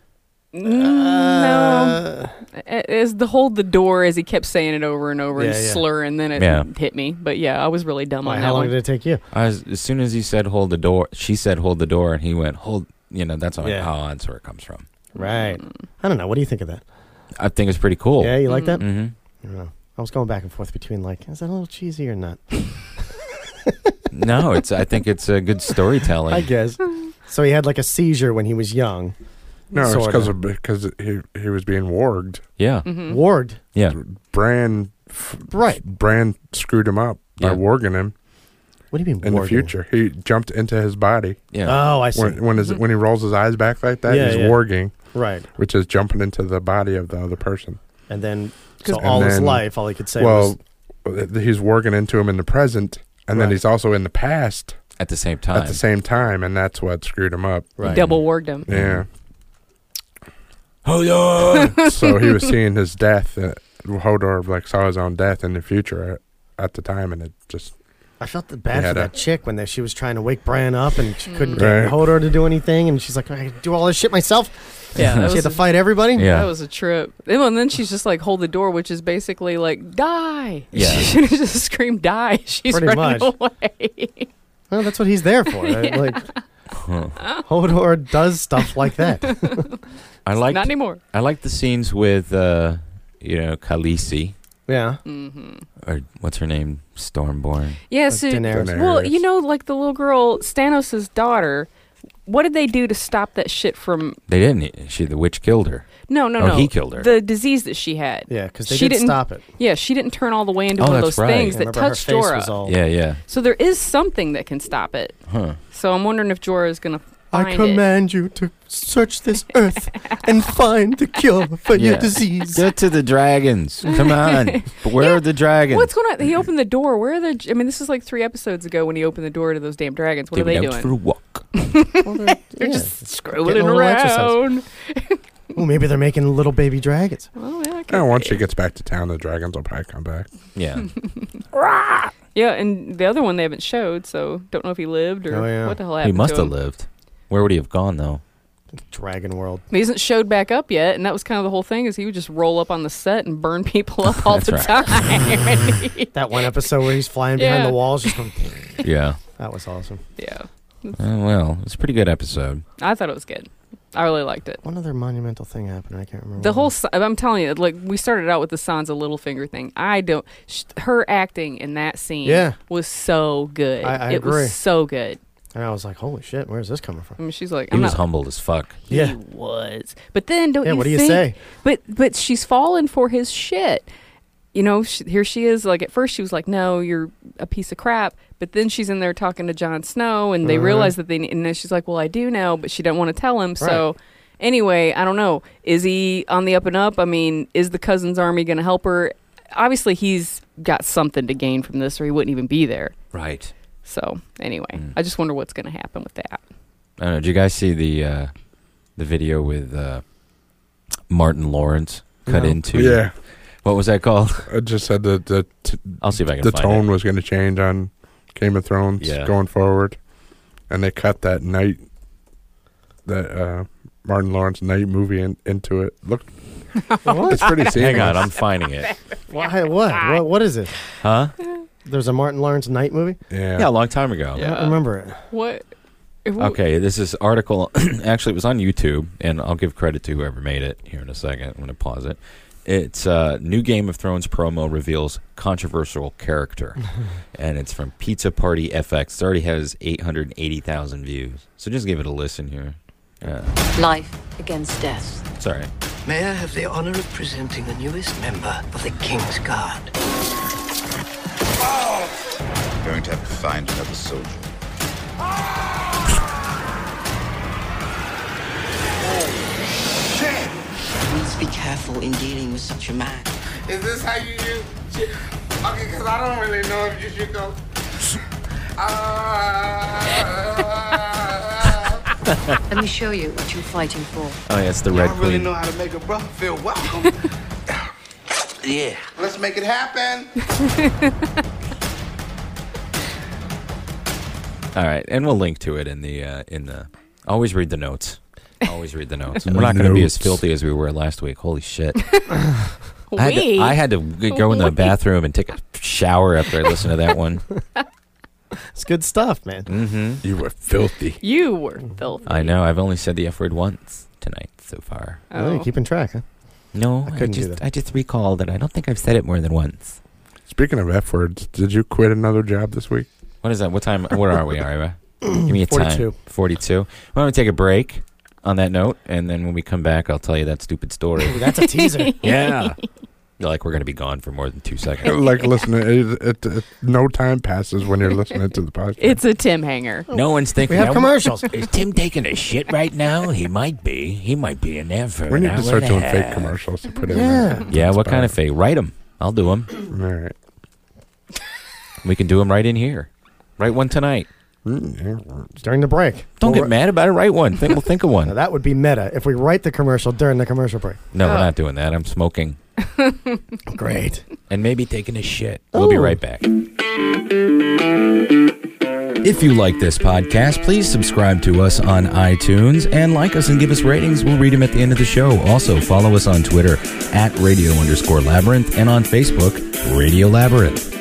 No. As the hold the door, as he kept saying it over and over and Yeah, yeah. slurring, then it Yeah. hit me. But yeah, I was really dumb Why, on how that long one. did it take you? As soon as he said "hold the door," she said "hold the door," and he went "hold." That's how Yeah. that's where it comes from. Right. I don't know. What do you think of that? I think it's pretty cool. Yeah, you like that? Mm-hmm. I don't know. I was going back and forth between like, is that a little cheesy or not? No, I think it's a good storytelling. I guess. So he had like a seizure when he was young. No, it's Sorta. because he was being warged. Yeah. Mm-hmm. Warged. Yeah. Bran screwed him up by Yeah. warging him. What do you mean In the warging? future, he jumped into his body. Yeah. Oh, I see. When he rolls his eyes back like that, Yeah, he's yeah. warging, Right. which is jumping into the body of the other person. And then, And so all his then- life, all he could say was, he's warging into him in the present, and then Right. he's also in the past At the same time. and that's what screwed him up. Right. Double worked him. Yeah. Hold on. So he was seeing his death. Hodor saw his own death in the future at the time, and it just. I felt bad He for had that chick when she was trying to wake Bran up and she couldn't Right. get Hodor to do anything, and she's like, I can do all this shit myself. Yeah, that she was had to fight everybody. Yeah. That was a trip. And then she's just like, hold the door, which is basically like, die. Yeah. She should have just screamed, die. She's Pretty running much. away. Well, that's what he's there for. Right? Like, Hodor does stuff like that. I like Not anymore. I like the scenes with Khaleesi, Yeah. or what's her name, Stormborn. Yeah, so, Daenerys. well, like the little girl, Stannis' daughter, what did they do to stop that shit from... They didn't. The witch killed her. No, no, Oh, no. he killed her. The disease that she had. Yeah, because they She didn't didn't stop it. Yeah, she didn't turn all the way into Oh, one of that's those right. things Yeah, that remember her touched face Jorah. was all- Yeah, yeah. So there is something that can stop it. Huh. So I'm wondering if Jorah is going to find I command you to search this earth and find the cure for your disease. Get to the dragons. Come on. But where are the dragons? What's going on? He opened the door. Where are the... I mean, this is like 3 episodes ago when he opened the door to those damn dragons. What They are they went out doing? for a walk. They're just getting scrolling a little around. Oh, maybe they're making little baby dragons. Oh, yeah, Yeah, once she gets back to town, the dragons will probably come back. Yeah. Yeah, and the other one they haven't showed, so don't know if he lived or Oh, yeah. what the hell He happened must to have him. lived. Where would he have gone, though? Dragon world. He hasn't showed back up yet, and that was kind of the whole thing, is he would just roll up on the set and burn people up all the That's time. That one episode where he's flying behind Yeah. the walls, just going, Yeah. that was awesome. Yeah. Well, it's a pretty good episode. I thought it was good. I really liked it. One other monumental thing happened. I can't remember. The what it whole, was. I'm telling you, like, we started out with the Sansa Littlefinger thing. Her acting in that scene Yeah. was so good. I it agree. was so good. And I was like, holy shit, where's this coming from? I mean, she's like, He I'm was not, humbled as fuck. Yeah. He was. But then, don't Yeah, you what do you think- say? But she's fallen for his shit. here she is. Like at first she was like, "No, you're a piece of crap." But then she's in there talking to Jon Snow, and they realize that and then she's like, "Well, I do know," but she doesn't want to tell him. So anyway, I don't know. Is he on the up and up? I mean, is the Cousins Army going to help her? Obviously, he's got something to gain from this, or he wouldn't even be there. Right. So anyway, I just wonder what's going to happen with that. I don't know. Did you guys see the video with Martin Lawrence cut into? Yeah. What was that called? I just said that I'll see if I can the find tone it. was going to change on Game of Thrones going forward, and they cut that Martin Lawrence night movie into it. Look, it's pretty seamless. Hang on, I'm finding it. What is it? Huh? There's a Martin Lawrence night movie? Yeah, a long time ago. I don't remember it. What? Okay, this is article. Actually, it was on YouTube, and I'll give credit to whoever made it here in a second. I'm going to pause it. It's new Game of Thrones promo reveals controversial character, and it's from Pizza Party FX. It already has 880,000 views, so just give it a listen here. Life against death. Sorry. May I have the honor of presenting the newest member of the King's Guard? I'm going to have to find another soldier. Please be careful in dealing with such a man. Is this how you use shit? Okay, because I don't really know if you should go. Let me show you what you're fighting for. Oh, yeah, it's the Red I really Queen. know how to make a brother feel welcome. Yeah. Let's make it happen. All right, and we'll link to it in the. Always read the notes. Always read the notes. We're not going to be as filthy as we were last week. Holy shit! I had to go in the bathroom and take a shower after I listened to that one. It's good stuff, man. Mm-hmm. You were filthy. You were filthy. I know. I've only said the F word once tonight so far. Oh, you're keeping track, huh? No, I couldn't do that. I just recall that I don't think I've said it more than once. Speaking of F words, did you quit another job this week? What is that? What time? Where are we, Ira? Give me a 42. time. 42. Why don't we take a break on that note, and then when we come back, I'll tell you that stupid story. Ooh, that's a teaser. Yeah. Like we're going to be gone for more than 2 seconds. Like listening, no time passes when you're listening to the podcast. It's a Tim hanger. No one's thinking. We have commercials. Is Tim taking a shit right now? He might be. He might be in there for We need an to hour start and a doing fake half. commercials to put in Yeah. there. Yeah, what kind of fake? Write them. I'll do them. All right. We can do them right in here. Write one tonight. It's during the break. Don't get mad about it. Write one. We'll think of Now, one. that would be meta if we write the commercial during the commercial break. No, we're not doing that. I'm smoking. Great. And maybe taking a shit. We'll be right back. If you like this podcast, please subscribe to us on iTunes and like us and give us ratings. We'll read them at the end of the show. Also, follow us on Twitter at @radio_Labyrinth and on Facebook, Radio Labyrinth.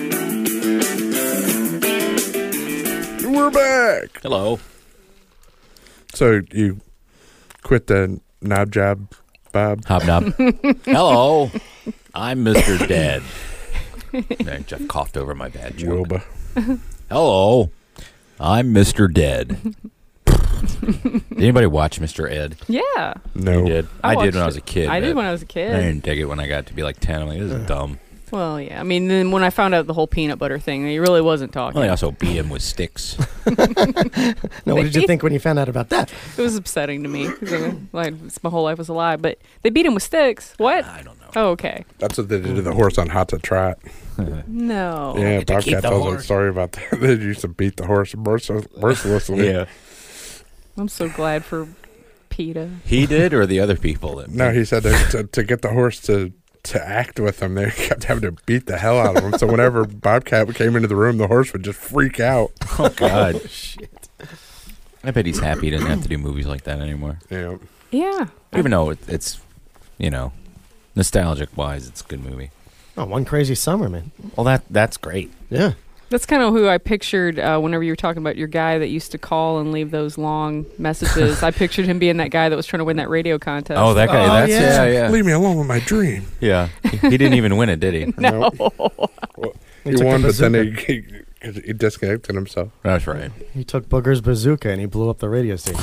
We're back. Hello. So you quit the knob job, Bob? Hobnob. Hello. I'm Mr. Dead. Man, Jeff coughed over my bad joke. Wilbur. Hello. I'm Mr. Dead. Did anybody watch Mr. Ed? Yeah. No. You did? I did when I was a kid. I did but when I was a kid. I didn't dig it when I got to be like 10. I'm like, this is dumb. Well, yeah. I mean, then when I found out the whole peanut butter thing, he really wasn't talking. Well, they also beat him with sticks. No, what did you think when you found out about that? It was upsetting to me because my whole life was a lie. But they beat him with sticks. What? I don't know. Oh, okay. That's what they did to the horse on Hot to Trot. No. Yeah, to keep Bobcat the tells a horse. story about that. They used to beat the horse mercilessly. Yeah. I'm so glad for PETA. He did, or the other people? That No, he said to get the horse to act with him, they kept having to beat the hell out of him. So whenever Bobcat came into the room, the horse would just freak out. Oh, God. Shit. I bet he's happy he doesn't have to do movies like that anymore. Yeah. Yeah. Even though it's, nostalgic-wise, it's a good movie. Oh, One Crazy Summer, man. Well, that's great. Yeah. That's kind of who I pictured whenever you were talking about your guy that used to call and leave those long messages. I pictured him being that guy that was trying to win that radio contest. Oh, that guy. Yeah. Leave me alone with my dream. Yeah. He didn't even win it, did he? No. Well, he won, but then he He disconnected himself. That's right. He took Booger's bazooka and he blew up the radio station.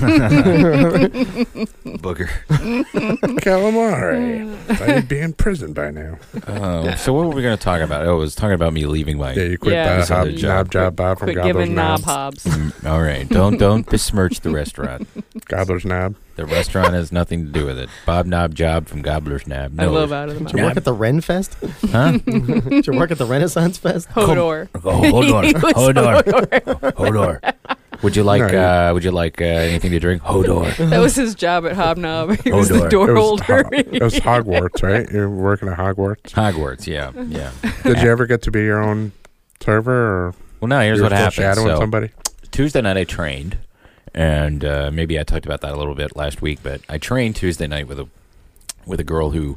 Booger. Calamari. Thought he'd be in prison by now. So what were we going to talk about? I was talking about me leaving my you quit the knob job Bob from Quit Gobbler's giving knob Knob. hobs. All right. Don't besmirch the restaurant. Gobbler's Knob. The restaurant has nothing to do with it. Bob Knob Job from Gobbler's Knob. I love Out of the Did you work at the Ren Fest? Huh? Did you work at the Renaissance Fest? Hodor. Hold on. Would you like anything to drink? Hodor. That was his job at Hobnob. He was the door holder. It was Hogwarts, right? You were working at Hogwarts? Hogwarts, yeah. Did you ever get to be your own server? Or well, no, here's what happened. Shadowing somebody? Tuesday night I trained, and maybe I talked about that a little bit last week, but I trained Tuesday night with a girl who,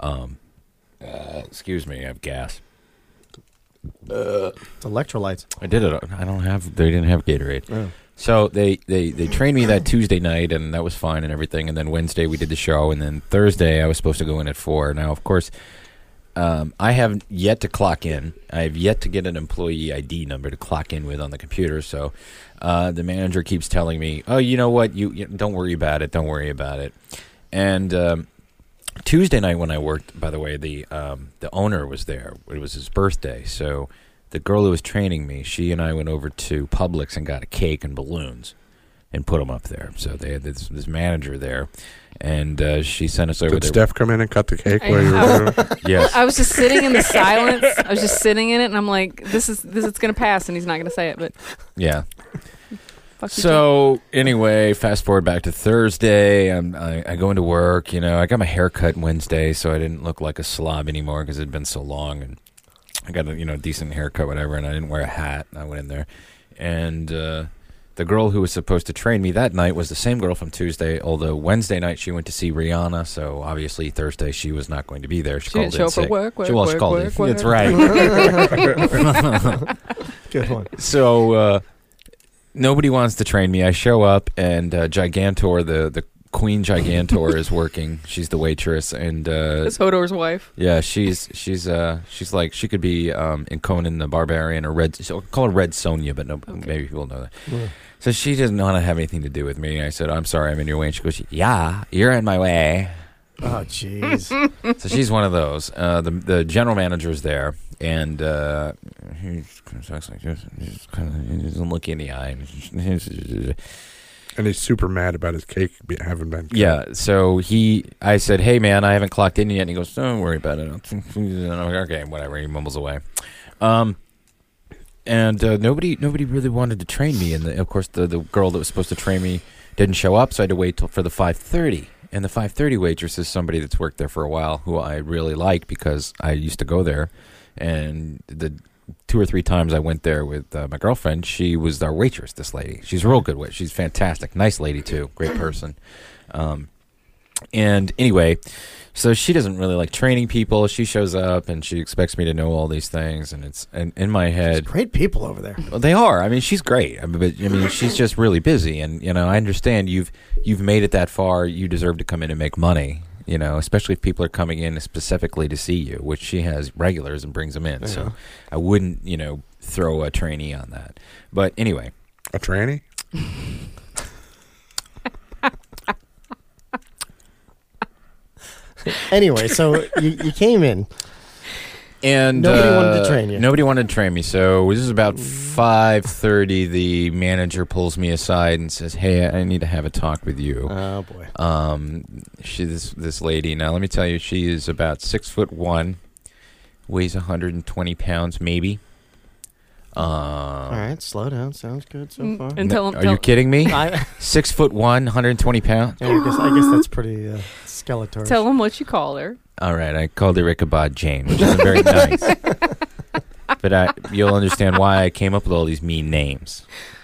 excuse me, I have gas. It's electrolytes. I did it. They didn't have Gatorade. Oh. So they trained me that Tuesday night, and that was fine and everything. And then Wednesday we did the show, and then Thursday I was supposed to go in at 4. Now, of course, I have yet to clock in. I have yet to get an employee ID number to clock in with on the computer. So the manager keeps telling me, "Oh, you know what? You don't worry about it. Don't worry about it." And Tuesday night when I worked, by the way, the owner was there. It was his birthday, so the girl who was training me, she and I went over to Publix and got a cake and balloons and put them up there. So they had this manager there, and she sent us over. Did Steph come in and cut the cake while you were doing it? Yes. I was just sitting in the silence. I was just sitting in it, and I'm like, "This is going to pass," and he's not going to say it, but yeah. Fuck you, So anyway, fast forward back to Thursday. I go into work. I got my hair cut Wednesday, so I didn't look like a slob anymore because it had been so long. And I got a decent haircut, whatever. And I didn't wear a hat. And I went in there, and the girl who was supposed to train me that night was the same girl from Tuesday. Although Wednesday night she went to see Rihanna, so obviously Thursday she was not going to be there. She called didn't show in up for sick. work. She called in. Work. That's right. Good one. So. Nobody wants to train me. I show up, and Gigantor, the Queen Gigantor, is working. She's the waitress, and it's Hodor's wife. Yeah, she's like she could be in Conan the Barbarian or Red. So call her Red Sonja, but no, maybe people know that. Yeah. So she doesn't want to have anything to do with me. I said, "I'm sorry, I'm in your way." And she goes, "Yeah, you're in my way." Oh, jeez. So she's one of those. The general manager's there, and he talks like this. He doesn't look you in the eye. And he's super mad about his cake having been cut. Yeah, so I said, "Hey, man, I haven't clocked in yet." And he goes, "Don't worry about it." Okay, whatever. He mumbles away. And nobody really wanted to train me. And of course, the girl that was supposed to train me didn't show up, so I had to wait for the 5:30. And the 5:30 waitress is somebody that's worked there for a while, who I really like because I used to go there. And the 2 or 3 times I went there with my girlfriend, she was our waitress, this lady. She's a real good waitress. She's fantastic. Nice lady, too. Great person. And anyway, so she doesn't really like training people. She shows up, and she expects me to know all these things. And it's in my head. There's great people over there. Well, they are. I mean, she's great. But she's just really busy. And, I understand you've made it that far. You deserve to come in and make money. Especially if people are coming in specifically to see you, which she has regulars and brings them in. Yeah. So I wouldn't, throw a trainee on that. But anyway. A trainee? Anyway, so you came in. And nobody wanted to train you. Nobody wanted to train me. So this is about 5:30. The manager pulls me aside and says, "Hey, I need to have a talk with you." Oh boy. This lady. Now let me tell you, she is about 6'1", weighs 120 pounds, maybe. All right, slow down. Sounds good so far. And are you kidding me? 6'1", 120 pounds. Yeah, I guess that's pretty skeletal. Tell them what you call her. All right, I called her Ichabod Jane, which is very nice. But you'll understand why I came up with all these mean names.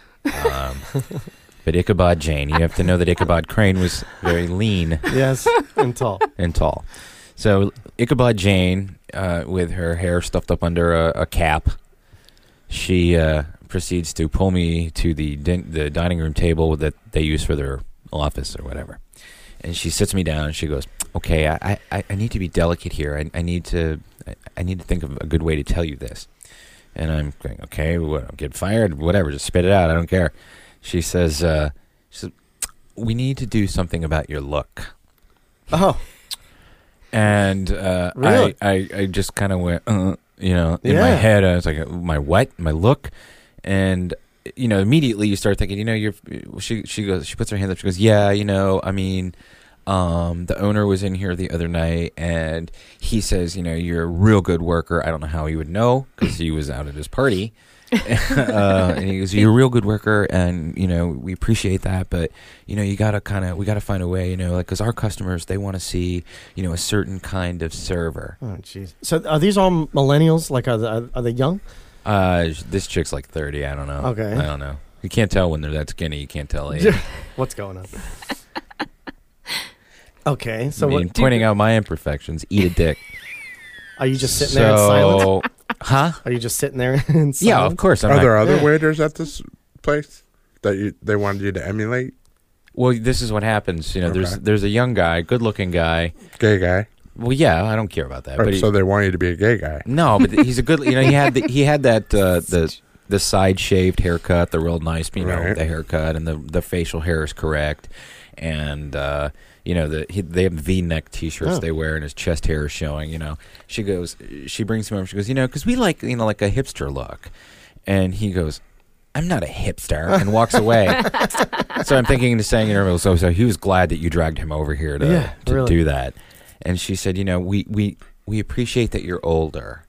But Ichabod Jane, you have to know that Ichabod Crane was very lean. Yes, and tall. And tall. So Ichabod Jane, with her hair stuffed up under a cap, she proceeds to pull me to the dining room table that they use for their office or whatever. And she sits me down and she goes, "Okay, I need to be delicate here. I need to think of a good way to tell you this." And I'm going, okay, what, I'll get fired, whatever, just spit it out, I don't care. She says, we need to do something about your look. Oh. And Really? I just kind of went, in my head, I was like, my what? My look? And, immediately you start thinking, she puts her hand up, she goes, yeah, I mean, the owner was in here the other night, and he says, you're a real good worker. I don't know how he would know, because he was out at his party. And he goes, you're a real good worker, and we appreciate that, but we gotta find a way, because our customers, they want to see a certain kind of server. Oh jeez. So are these all millennials? Like are they young? This chick's like 30. I don't know. Okay. I don't know. You can't tell when they're that skinny. You can't tell age. What's going on? Okay, so pointing out my imperfections. Eat a dick. Are you just sitting there in silence? Huh? Are you just sitting there in silence? Yeah, of course. Are there other waiters at this place that they wanted you to emulate? Well, this is what happens. There's a young guy, good-looking guy, gay guy. Well, yeah, I don't care about that. Right, but so they want you to be a gay guy. No, but he's a good. He had that the side shaved haircut, the real nice, the haircut, and the facial hair is correct, and. They have V-neck T-shirts they wear, and his chest hair is showing. She brings him over. She goes, because we like, like a hipster look, and he goes, I'm not a hipster, and walks away. So I'm thinking to saying, so he was glad that you dragged him over here to do that, and she said, we appreciate that you're older.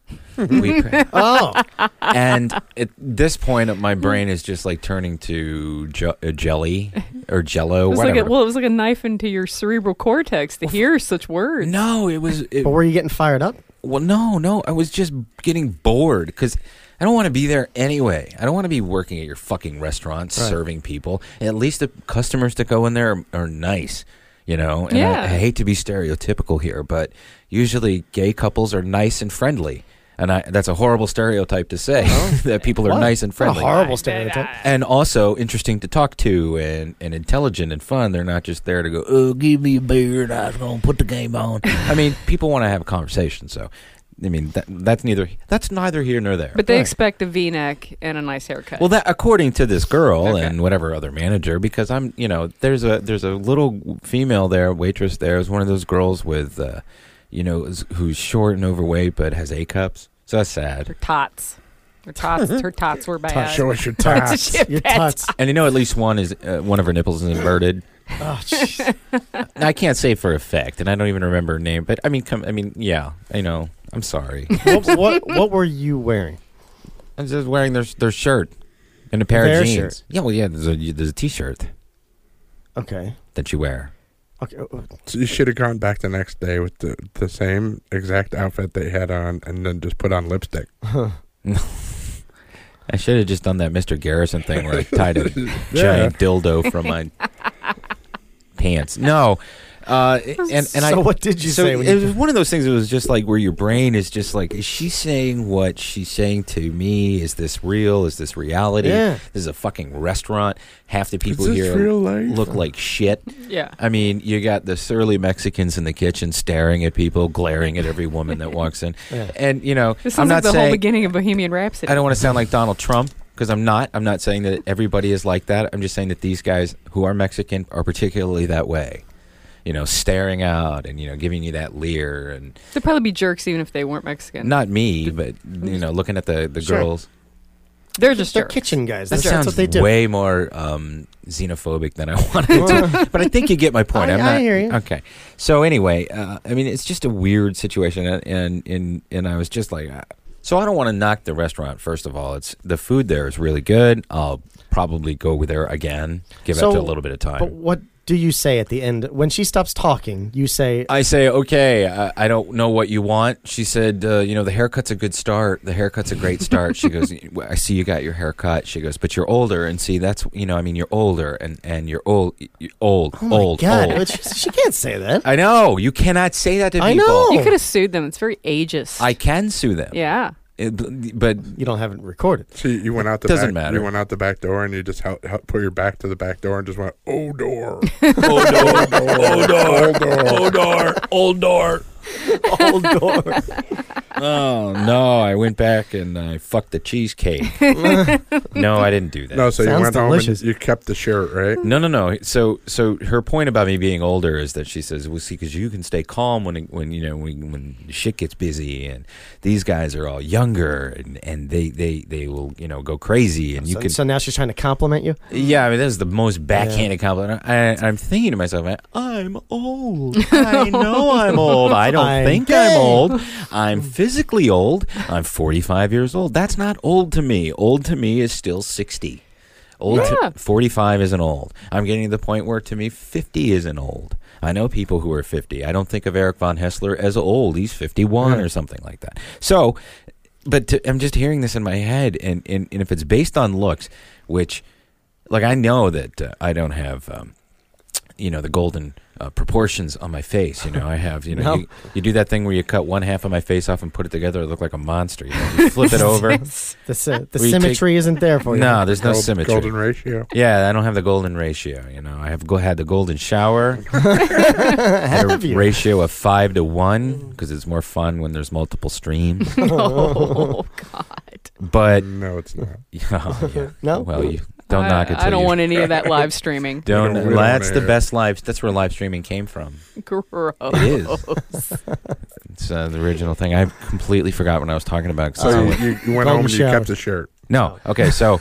And at this point, my brain is just like turning to jelly or Jello. It was like a knife into your cerebral cortex to hear such words. No, it was. But were you getting fired up? Well, no. I was just getting bored because I don't want to be there anyway. I don't want to be working at your fucking restaurant serving people. And at least the customers that go in there are nice. And I hate to be stereotypical here, but usually gay couples are nice and friendly. And that's a horrible stereotype to say, that people are nice and friendly. A horrible stereotype. And also interesting to talk to and intelligent and fun. They're not just there to go, oh, give me a beer and I was going to put the game on. I mean, people want to have a conversation, so... I mean, that's neither here nor there. But they expect a V-neck and a nice haircut. Well, that according to this girl and whatever other manager, because there's a little female there, waitress there, is one of those girls with, who's short and overweight but has A cups. So that's sad. Her tots. Her tots were bad. Show us your tots. Your tots. And at least one of her nipples is inverted. Oh, jeez. I can't say for effect, and I don't even remember her name. But yeah, I know. I'm sorry. What were you wearing? I was just wearing their shirt and a pair of jeans. Shirt. Yeah, well, yeah. There's a T-shirt. Okay. That you wear. Okay. So you should have gone back the next day with the same exact outfit they had on, and then just put on lipstick. Huh. I should have just done that Mr. Garrison thing where I tied a giant dildo from my pants. No. What did you say? It was one of those things. It was just like where your brain is just like, is she saying what she's saying to me? Is this real? Is this reality? Yeah. This is a fucking restaurant. Half the people is this here real life? Look like shit. Yeah. I mean, you got the surly Mexicans in the kitchen staring at people, glaring at every woman that walks in. Yeah. And this sounds like the whole beginning of Bohemian Rhapsody. I don't want to sound like Donald Trump. Because I'm not. I'm not saying that everybody is like that. I'm just saying that these guys who are Mexican are particularly that way. Staring out and, giving you that leer. And they'd probably be jerks even if they weren't Mexican. Not me, but, looking at the girls. They're just They're jerks. kitchen guys. That That's what they do. Way more xenophobic than I wanted to. But I think you get my point. I hear you. Okay. So anyway, it's just a weird situation. And I was just like... So I don't want to knock the restaurant, first of all. The food there is really good. I'll probably go there again, give it a little bit of time. But what do you say at the end? When she stops talking, you say... I say, okay, I don't know what you want. She said, the haircut's a good start. The haircut's a great start. She goes, I see you got your haircut. She goes, but you're older. And see, that's, you're older and you're old. Oh my God. Old. She can't say that. I know. You cannot say that to people. I know. You could have sued them. It's very ageist. I can sue them. Yeah. But you don't have it recorded. See, you went out the doesn't back, matter. You went out the back door and you just put your back to the back door and just went, oh door, old door, old door, old door, old door, old door. Oh, no, I went back and I fucked the cheesecake. No, I didn't do that. No, so Sounds you went delicious. home and you kept the shirt, right? No. So her point about me being older is that she says, well, see, because you can stay calm when shit gets busy, and these guys are all younger, and they will, go crazy, and you can. So now she's trying to compliment you? Yeah, I mean, that is the most backhanded compliment. I'm thinking to myself, I'm old. I know I'm old. I don't think I'm old. I'm physically old. I'm 45 years old. That's not old to me. Old to me is still 60. 45 isn't old. I'm getting to the point where, to me, 50 isn't old. I know people who are 50. I don't think of Eric Von Hessler as old. He's 51 or something like that. So, I'm just hearing this in my head, and if it's based on looks, which, like, I know that I don't have, the golden proportions on my face. I have, No. you do that thing where you cut one half of my face off and put it together, it look like a monster. You flip it over. The symmetry isn't there for you. No, there's no symmetry. Golden ratio. Yeah, I don't have the golden ratio. I had the golden shower. Had a ratio of 5 to 1 because it's more fun when there's multiple streams. Oh God! But no, it's not. Yeah. No. Well, you don't knock it. I don't want any of that live streaming. That's the best live. That's where live streaming came from. Gross. It is. It's the original thing. I completely forgot what I was talking about. So you went home and you kept the shirt. No. Okay. So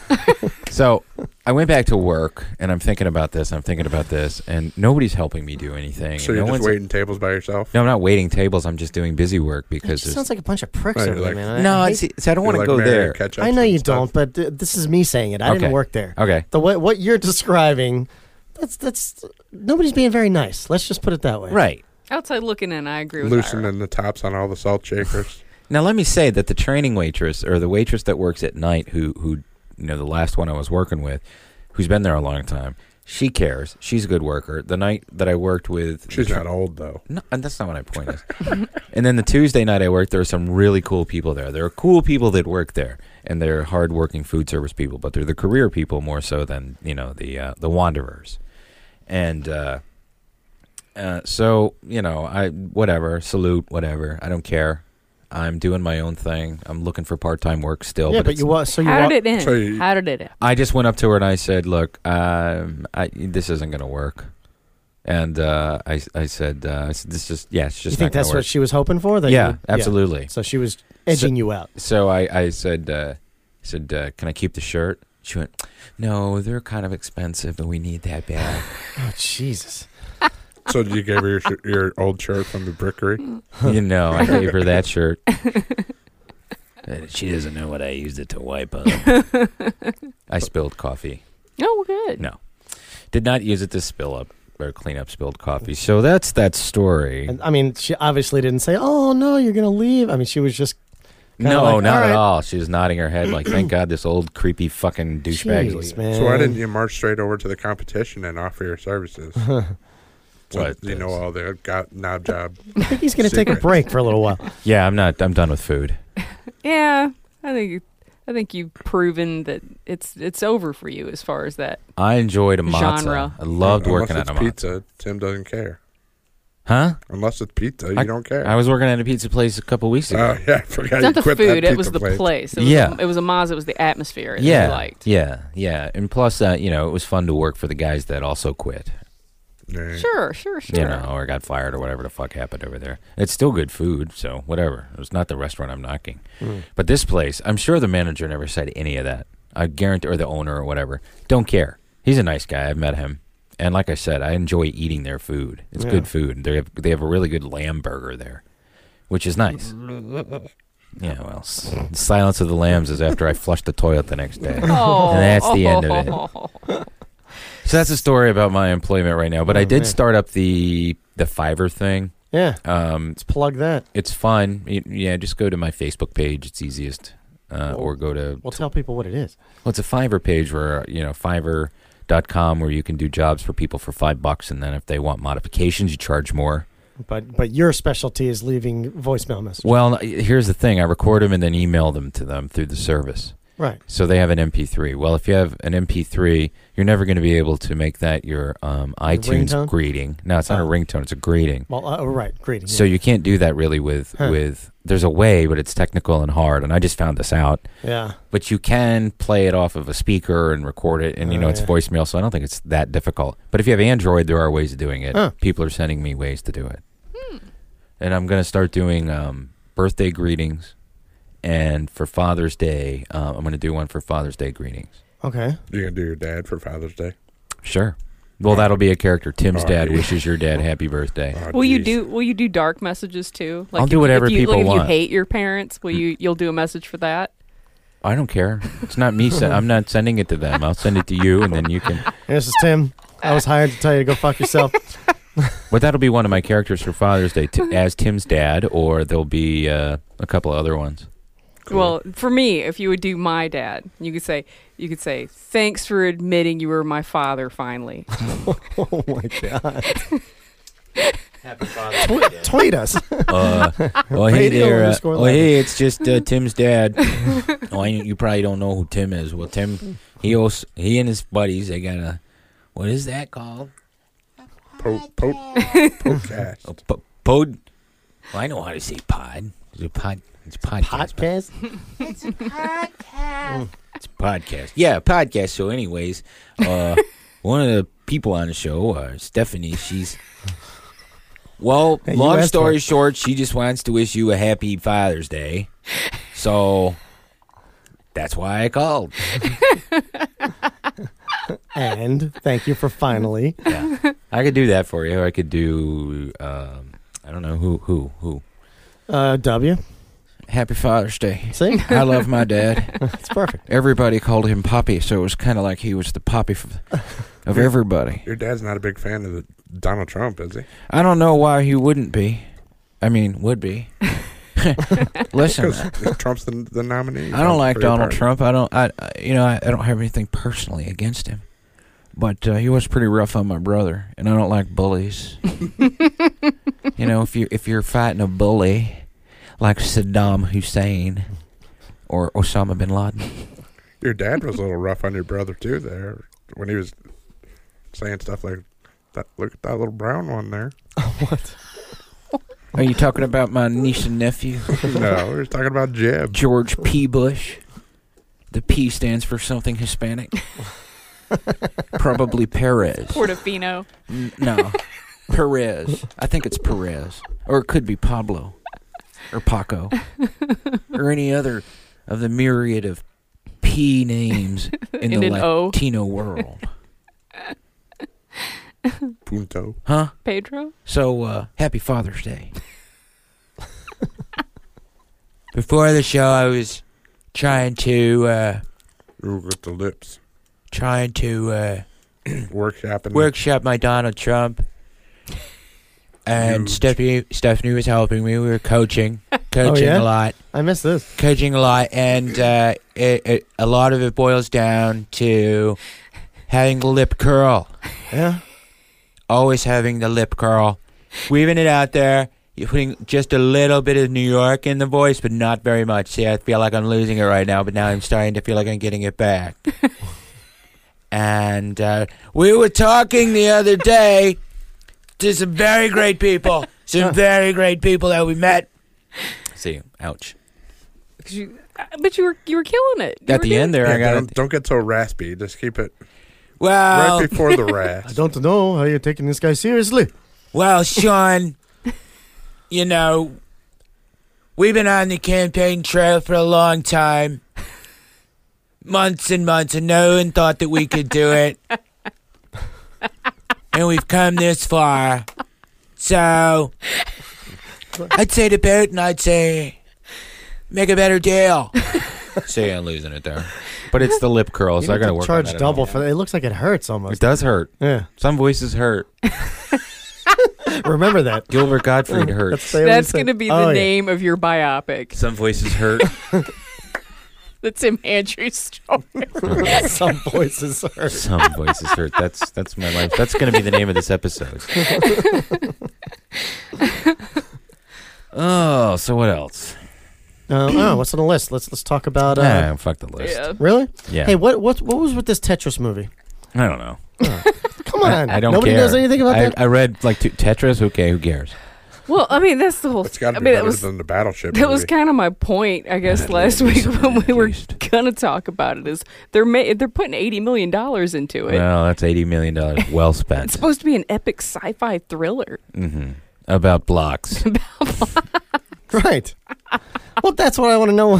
I went back to work, and I'm thinking about this. And nobody's helping me do anything. So you're just waiting tables by yourself? No, I'm not waiting tables. I'm just doing busy work because it sounds like a bunch of pricks over there, man. No, I don't want to go there. I know you don't, but this is me saying it. I didn't work there. Okay. What you're describing, that's nobody's being very nice. Let's just put it that way. Right. Outside looking in, I agree with Loosening the tops on all the salt shakers. Now, let me say that the training waitress, or the waitress that works at night, who the last one I was working with, who's been there a long time, she cares. She's a good worker. The night that I worked with... She's not old, though. No, and that's not what my point is. And then the Tuesday night I worked, there were some really cool people there. There are cool people that work there, and they're hardworking food service people, but they're the career people more so than, the wanderers. And... so, whatever, salute, whatever. I don't care. I'm doing my own thing. I'm looking for part-time work still. Yeah, but How did it end? How did it end? I just went up to her and I said, look, this isn't going to work. And I said, this just, it's just You think that's what she was hoping for? Absolutely. Yeah. So she was edging you out. So I said, can I keep the shirt? She went, no, they're kind of expensive, but we need that bad. Oh, Jesus. So did you give her your old shirt from the Brickery? I gave her that shirt. She doesn't know what I used it to wipe up. I spilled coffee. Oh, good. No. Did not use it to spill up or clean up spilled coffee. So that's that story. And, I mean, she obviously didn't say, oh, no, you're going to leave. I mean, she was just... No, not at all. She was nodding her head like, thank God this old creepy fucking douchebag is man. So why didn't you march straight over to the competition and offer your services? What? All the knob job. I think he's going to take a break for a little while. Yeah, I'm done with food. Yeah, I think you've proven that it's over for you as far as that. I enjoyed a matzah. Genre. I loved working on a matzah. Pizza, Tim doesn't care. Huh? Unless it's pizza, you don't care. I was working at a pizza place a couple weeks ago. Oh, yeah, I forgot. It's not the food, it was the place. It was a matzah, it was the atmosphere that you liked. Yeah. And plus, it was fun to work for the guys that also quit. Yeah. Sure. Or got fired or whatever the fuck happened over there. It's still good food, so whatever. It's not the restaurant I'm knocking. But this place, I'm sure the manager never said any of that. I guarantee, or the owner or whatever. Don't care. He's a nice guy. I've met him. And like I said, I enjoy eating their food. It's good food. They have a really good lamb burger there, which is nice. Yeah, well, Silence of the Lambs is after I flushed the toilet the next day. And that's the end of it. So that's a story about my employment right now. But I did start up the Fiverr thing. Yeah. Let's plug that. It's fun. Just go to my Facebook page. It's easiest. Or go to... We'll tell people what it is. Well, it's a Fiverr page where, Fiverr.com, where you can do jobs for people for $5, and then if they want modifications, you charge more. But your specialty is leaving voicemail messages. Well, here's the thing. I record them and then email them to them through the service. Right. So they have an MP3. Well, if you have an MP3, you're never going to be able to make that your iTunes ringtone? greeting. No, it's not a ringtone. It's a greeting. Well, right, greeting. So you can't do that really with there's a way, but it's technical and hard, and I just found this out. Yeah. But you can play it off of a speaker and record it, and it's yeah. voicemail, so I don't think it's that difficult. But if you have Android, there are ways of doing it. Huh. People are sending me ways to do it. And I'm going to start doing birthday greetings, and for Father's Day, I'm going to do one for Father's Day greetings. Okay. You're going to do your dad for Father's Day? Sure. Well, that'll be a character. Tim's dad wishes your dad happy birthday. Will you do dark messages too? Like I'll do whatever people if want. If you hate your parents, you'll do a message for that? I don't care. It's not me. I'm not sending it to them. I'll send it to you, and then you can. This is Tim. I was hired to tell you to go fuck yourself. But that'll be one of my characters for Father's Day as Tim's dad, or there'll be a couple of other ones. Cool. Well, for me, if you would do my dad, you could say, "Thanks for admitting you were my father finally." Oh my God. Happy Father's Day. Tweet us. Hey there. Hey, it's just Tim's dad. You probably don't know who Tim is. Well, Tim, he and his buddies, they got a, what is that called? Podcast. Pod. Well, I know how to say pod. It's podcast. Podcast? It's a podcast. It's a podcast. Yeah, a podcast. So anyways, one of the people on the show, Stephanie, she's... Well, hey, long story short, she just wants to wish you a happy Father's Day. So that's why I called. And thank you for finally. Yeah. I could do that for you. I could do, I don't know, who? W. Happy Father's Day. See? I love my dad. It's perfect. Everybody called him Poppy, so it was kind of like he was the Poppy of everybody. Your dad's not a big fan of Donald Trump, is he? I don't know why he wouldn't be. I mean, would be. Listen, because Trump's the nominee. I don't like Donald Trump. I don't have anything personally against him, but he was pretty rough on my brother, and I don't like bullies. If you're fighting a bully like Saddam Hussein or Osama bin Laden. Your dad was a little rough on your brother too there when he was saying stuff like that. Look at that little brown one there. What? Are you talking about my niece and nephew? No, we were talking about Jeb. George P. Bush. The P stands for something Hispanic. Probably Perez. Portofino. No. Perez. I think it's Perez. Or it could be Pablo. Or Paco. Or any other of the myriad of P names in the Latino world. Punto. Huh? Pedro? So, happy Father's Day. Before the show, I was trying to... with the lips. Trying to... workshop my Donald Trump. And Stephanie was helping me. We were coaching a lot. I missed this. Coaching a lot, and a lot of it boils down to having the lip curl. Yeah. Always having the lip curl. Weaving it out there. You're putting just a little bit of New York in the voice, but not very much. See, I feel like I'm losing it right now, but now I'm starting to feel like I'm getting it back. And we were talking the other day to some very great people. Some very great people that we met. See, ouch. But you were killing it. At the end there, I got Don't get so raspy. Just keep it well right before the rasp. I don't know how you're taking this guy seriously. Well, Sean, we've been on the campaign trail for a long time. Months and months, and no one thought that we could do it. And we've come this far. So, I'd say to boot, and I'd say, make a better deal. See, I'm losing it there. But it's the lip curls. I got to work on that. Charge double for that. It looks like it hurts almost. It does hurt. Yeah. Some voices hurt. Remember that. Gilbert Gottfried hurts. That's going to be the name of your biopic. Some voices hurt. The Tim Andrews story. Some voices hurt. Some voices hurt. That's my life. That's going to be the name of this episode. Oh, so what else? What's on the list? Let's talk about. Fuck the list. Yeah. Really? Yeah. Hey, what was with this Tetris movie? I don't know. Come on. I don't Nobody care. knows anything about that. I read like Tetris. Okay, who cares? Well, I mean, that's the whole. It's got to I be mean, better that was than the Battleship that was movie. kind of my point, I guess, last week when we were gonna talk about it. Is they're putting $80 million into it. Well, that's $80 million well It's spent. supposed to be an epic sci-fi thriller. About blocks. Right. Well, that's what I want to know.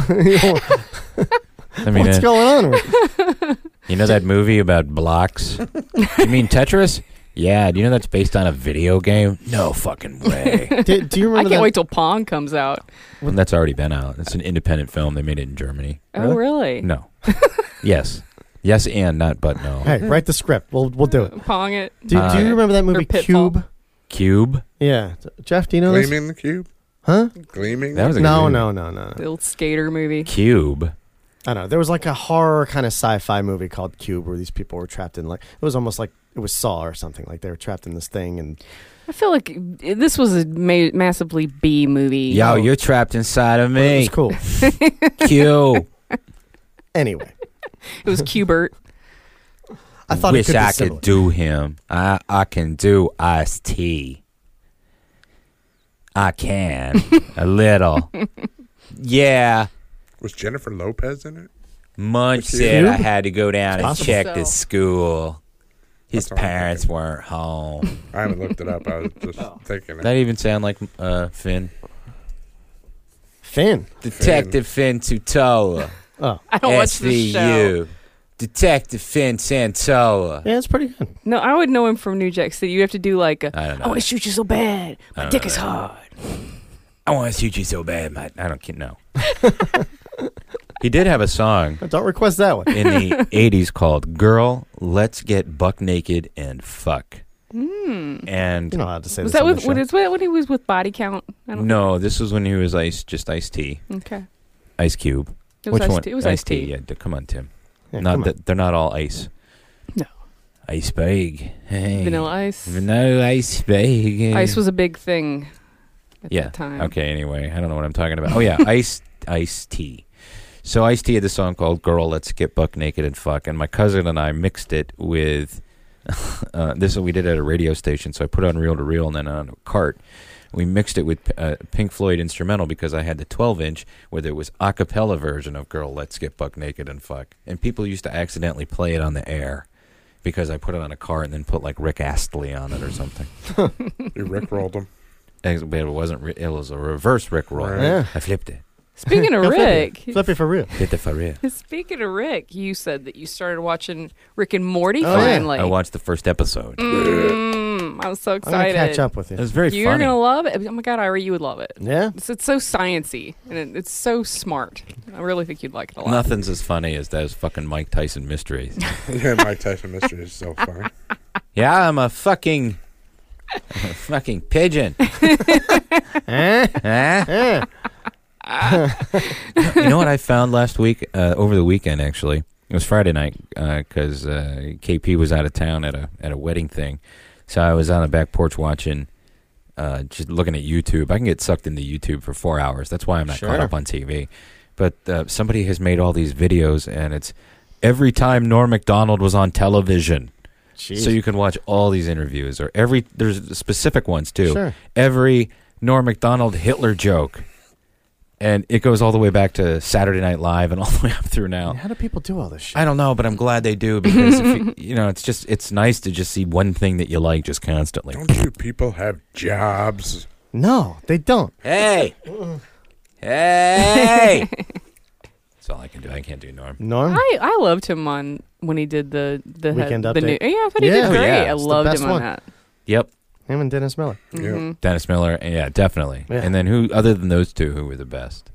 I mean, What's going on? With you know that movie about blocks? You mean Tetris? Yeah. Do you know that's based on a video game? No fucking way. do you remember? I can't wait till Pong comes out. Well, that's already been out. It's an independent film. They made it in Germany. Oh, really? No. Yes. Yes and not but no. Hey, write the script. We'll do it. Pong it. Do you remember that movie Pitfall. Cube? Cube? Yeah. Jeff, do you know this? Gleaming the Cube? Huh? Gleaming? That was a good No. movie. The old skater movie. Cube. I don't know. There was like a horror kind of sci-fi movie called Cube where these people were trapped in it was almost like it was Saw or something. Like they were trapped in this thing and I feel like this was a massively B movie. Yo, you're trapped inside of me. Well, it was cool. Cube. Anyway. It was Cubert. I thought Wish it could be I similar. could do him. I can do Ice-T. I can. A little. Yeah. Was Jennifer Lopez in it? Munch The said Cube? I had to go down and Possible. check So. the school. His That's what I'm parents weren't home. I haven't looked it up. I was just thinking. That even sound like Finn? Finn? Detective Finn Tutola. Oh. I don't watch the show. SVU. Detective Finn Santola. Yeah, it's pretty good. No, I would know him from New Jack City. You have to do like a, I don't know. I want to shoot you so bad. My dick is hard. I want to shoot you so bad, man. I don't know. He did have a song Don't request that one. in the 80s called Girl, Let's Get Buck Naked and Fuck. And You're not allowed to say Was this that on with the show. when he was with Body Count? I don't no, this was when he was just Ice-T. Okay. Ice Cube. It was Which one? Ice-T. It was Ice-T. Yeah, come on, Tim. Yeah, not come on. that they're not all ice. No. Iceberg. Hey. Vanilla Ice. Vanilla Iceberg. Ice was a big thing at Yeah. that time. Okay. Anyway, I don't know what I'm talking about. Oh yeah, Ice-T. So Ice-T had this song called "Girl, Let's Get Buck Naked and Fuck," and my cousin and I mixed it with this. We did it at a radio station, so I put it on reel to reel and then on a cart. We mixed it with Pink Floyd instrumental because I had the 12-inch where there was a cappella version of "Girl, Let's Get Buck Naked and Fuck," and people used to accidentally play it on the air because I put it on a cart and then put like Rick Astley on it or something. You Rickrolled them. But it wasn't. It was a reverse Rick roll. Right. Yeah. I flipped it. Speaking of Go Rick, Flip it for real. Did it for real. speaking of Rick, you said that you started watching Rick and Morty Oh, yeah. finally. I watched the first episode. I'm so I'm gonna excited. catch up with It you. was very You're funny. gonna love it. Oh my god, Ira, you would love it. Yeah. It's so sciencey and it's so smart. I really think you'd like it a lot. Nothing's as funny as those fucking Mike Tyson mysteries. Yeah, Mike Tyson Mystery is so funny. Yeah, I'm a fucking pigeon. Huh? You know what I found last week? Over the weekend, actually, it was Friday night because KP was out of town at a wedding thing. So I was on the back porch watching, just looking at YouTube. I can get sucked into YouTube for 4 hours. That's why I'm not caught Sure. up on TV. But somebody has made all these videos, and it's every time Norm Macdonald was on television. Jeez. So you can watch all these interviews, or there's specific ones too. Sure. Every Norm Macdonald Hitler joke, and it goes all the way back to Saturday Night Live and all the way up through now. How do people do all this shit? I don't know, but I'm glad they do because if you know, it's nice to just see one thing that you like just constantly. Don't you people have jobs? No, they don't. Hey, hey. That's all I can do. I can't do Norm. Norm? I loved him on when he did the Weekend the Update. new. Yeah, I thought he Yeah. did Oh, great. yeah. I It's the loved best him on one. that. Yep, Him and Dennis Miller. Mhm. Dennis Miller. Yeah, definitely. Yeah. And then who other than those two, who were the best?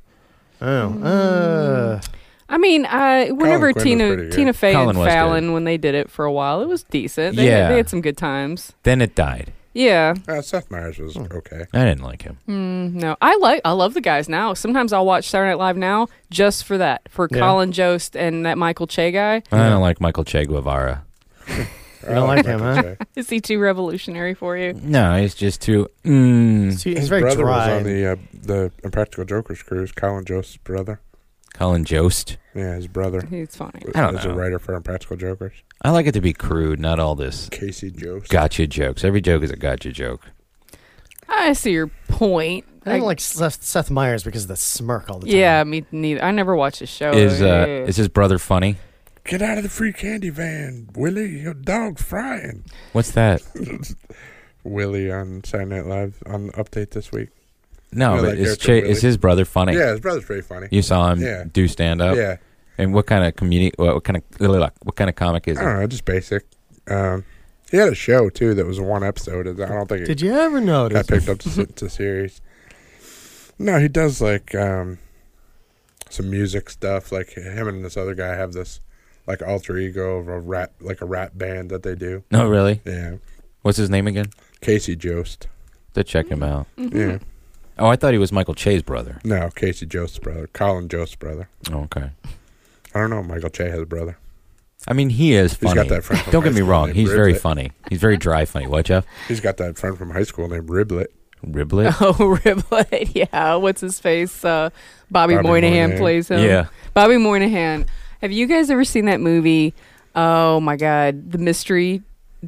Oh. I mean, whenever Quinn was pretty good. Tina Fey Colin and was Fallon, when they did it for a while, it was decent. They Yeah. had some good times. Then it died. Yeah. Seth Meyers was okay. I didn't like him. No, I love the guys now. Sometimes I'll watch Saturday Night Live now just for that, for Yeah. Colin Jost and that Michael Che guy. I don't like Michael Che Guevara. You don't like him, huh? Is he too revolutionary for you? No, he's just too. See, he's His very brother dry. was on the Impractical Jokers cruise. Colin Jost's brother. Colin Jost. Yeah, his brother. He's funny. I don't Is know. a writer for Impractical Jokers. I like it to be crude, not all this Casey Jost. gotcha jokes. Every joke is a gotcha joke. I see your point. I don't like Seth Meyers because of the smirk all the time. Yeah, me neither. I never watched his show. Is his brother funny? Get out of the free candy van, Willie. Your dog's frying. What's that? Willie on Saturday Night Live on Update this week. No, You know but that is character, Willie? his brother funny? Yeah, his brother's pretty funny. You saw him Yeah. do stand up? Yeah. And what kind of community? What kind of comic is I he? don't know, just basic. He had a show too that was one episode. I don't think. Did you ever notice? Got picked up to series. No, he does like some music stuff. Like him and this other guy have this like alter ego of a rap band that they do. Oh, really? Yeah. What's his name again? Casey Jost. To check him out. Yeah. Oh, I thought he was Michael Che's brother. No, Casey Jost's brother. Colin Jost's brother. Oh, okay. I don't know. Michael Che has a brother. I mean, he is He's funny. got that friend from Don't get high me school wrong. named He's very Riblet. funny. He's very dry funny. What, Jeff? He's got that friend from high school named Riblet. Riblet? Oh, Riblet. Yeah. What's his face? Bobby Moynihan plays him. Yeah. Bobby Moynihan. Have you guys ever seen that movie? Oh my God, the mystery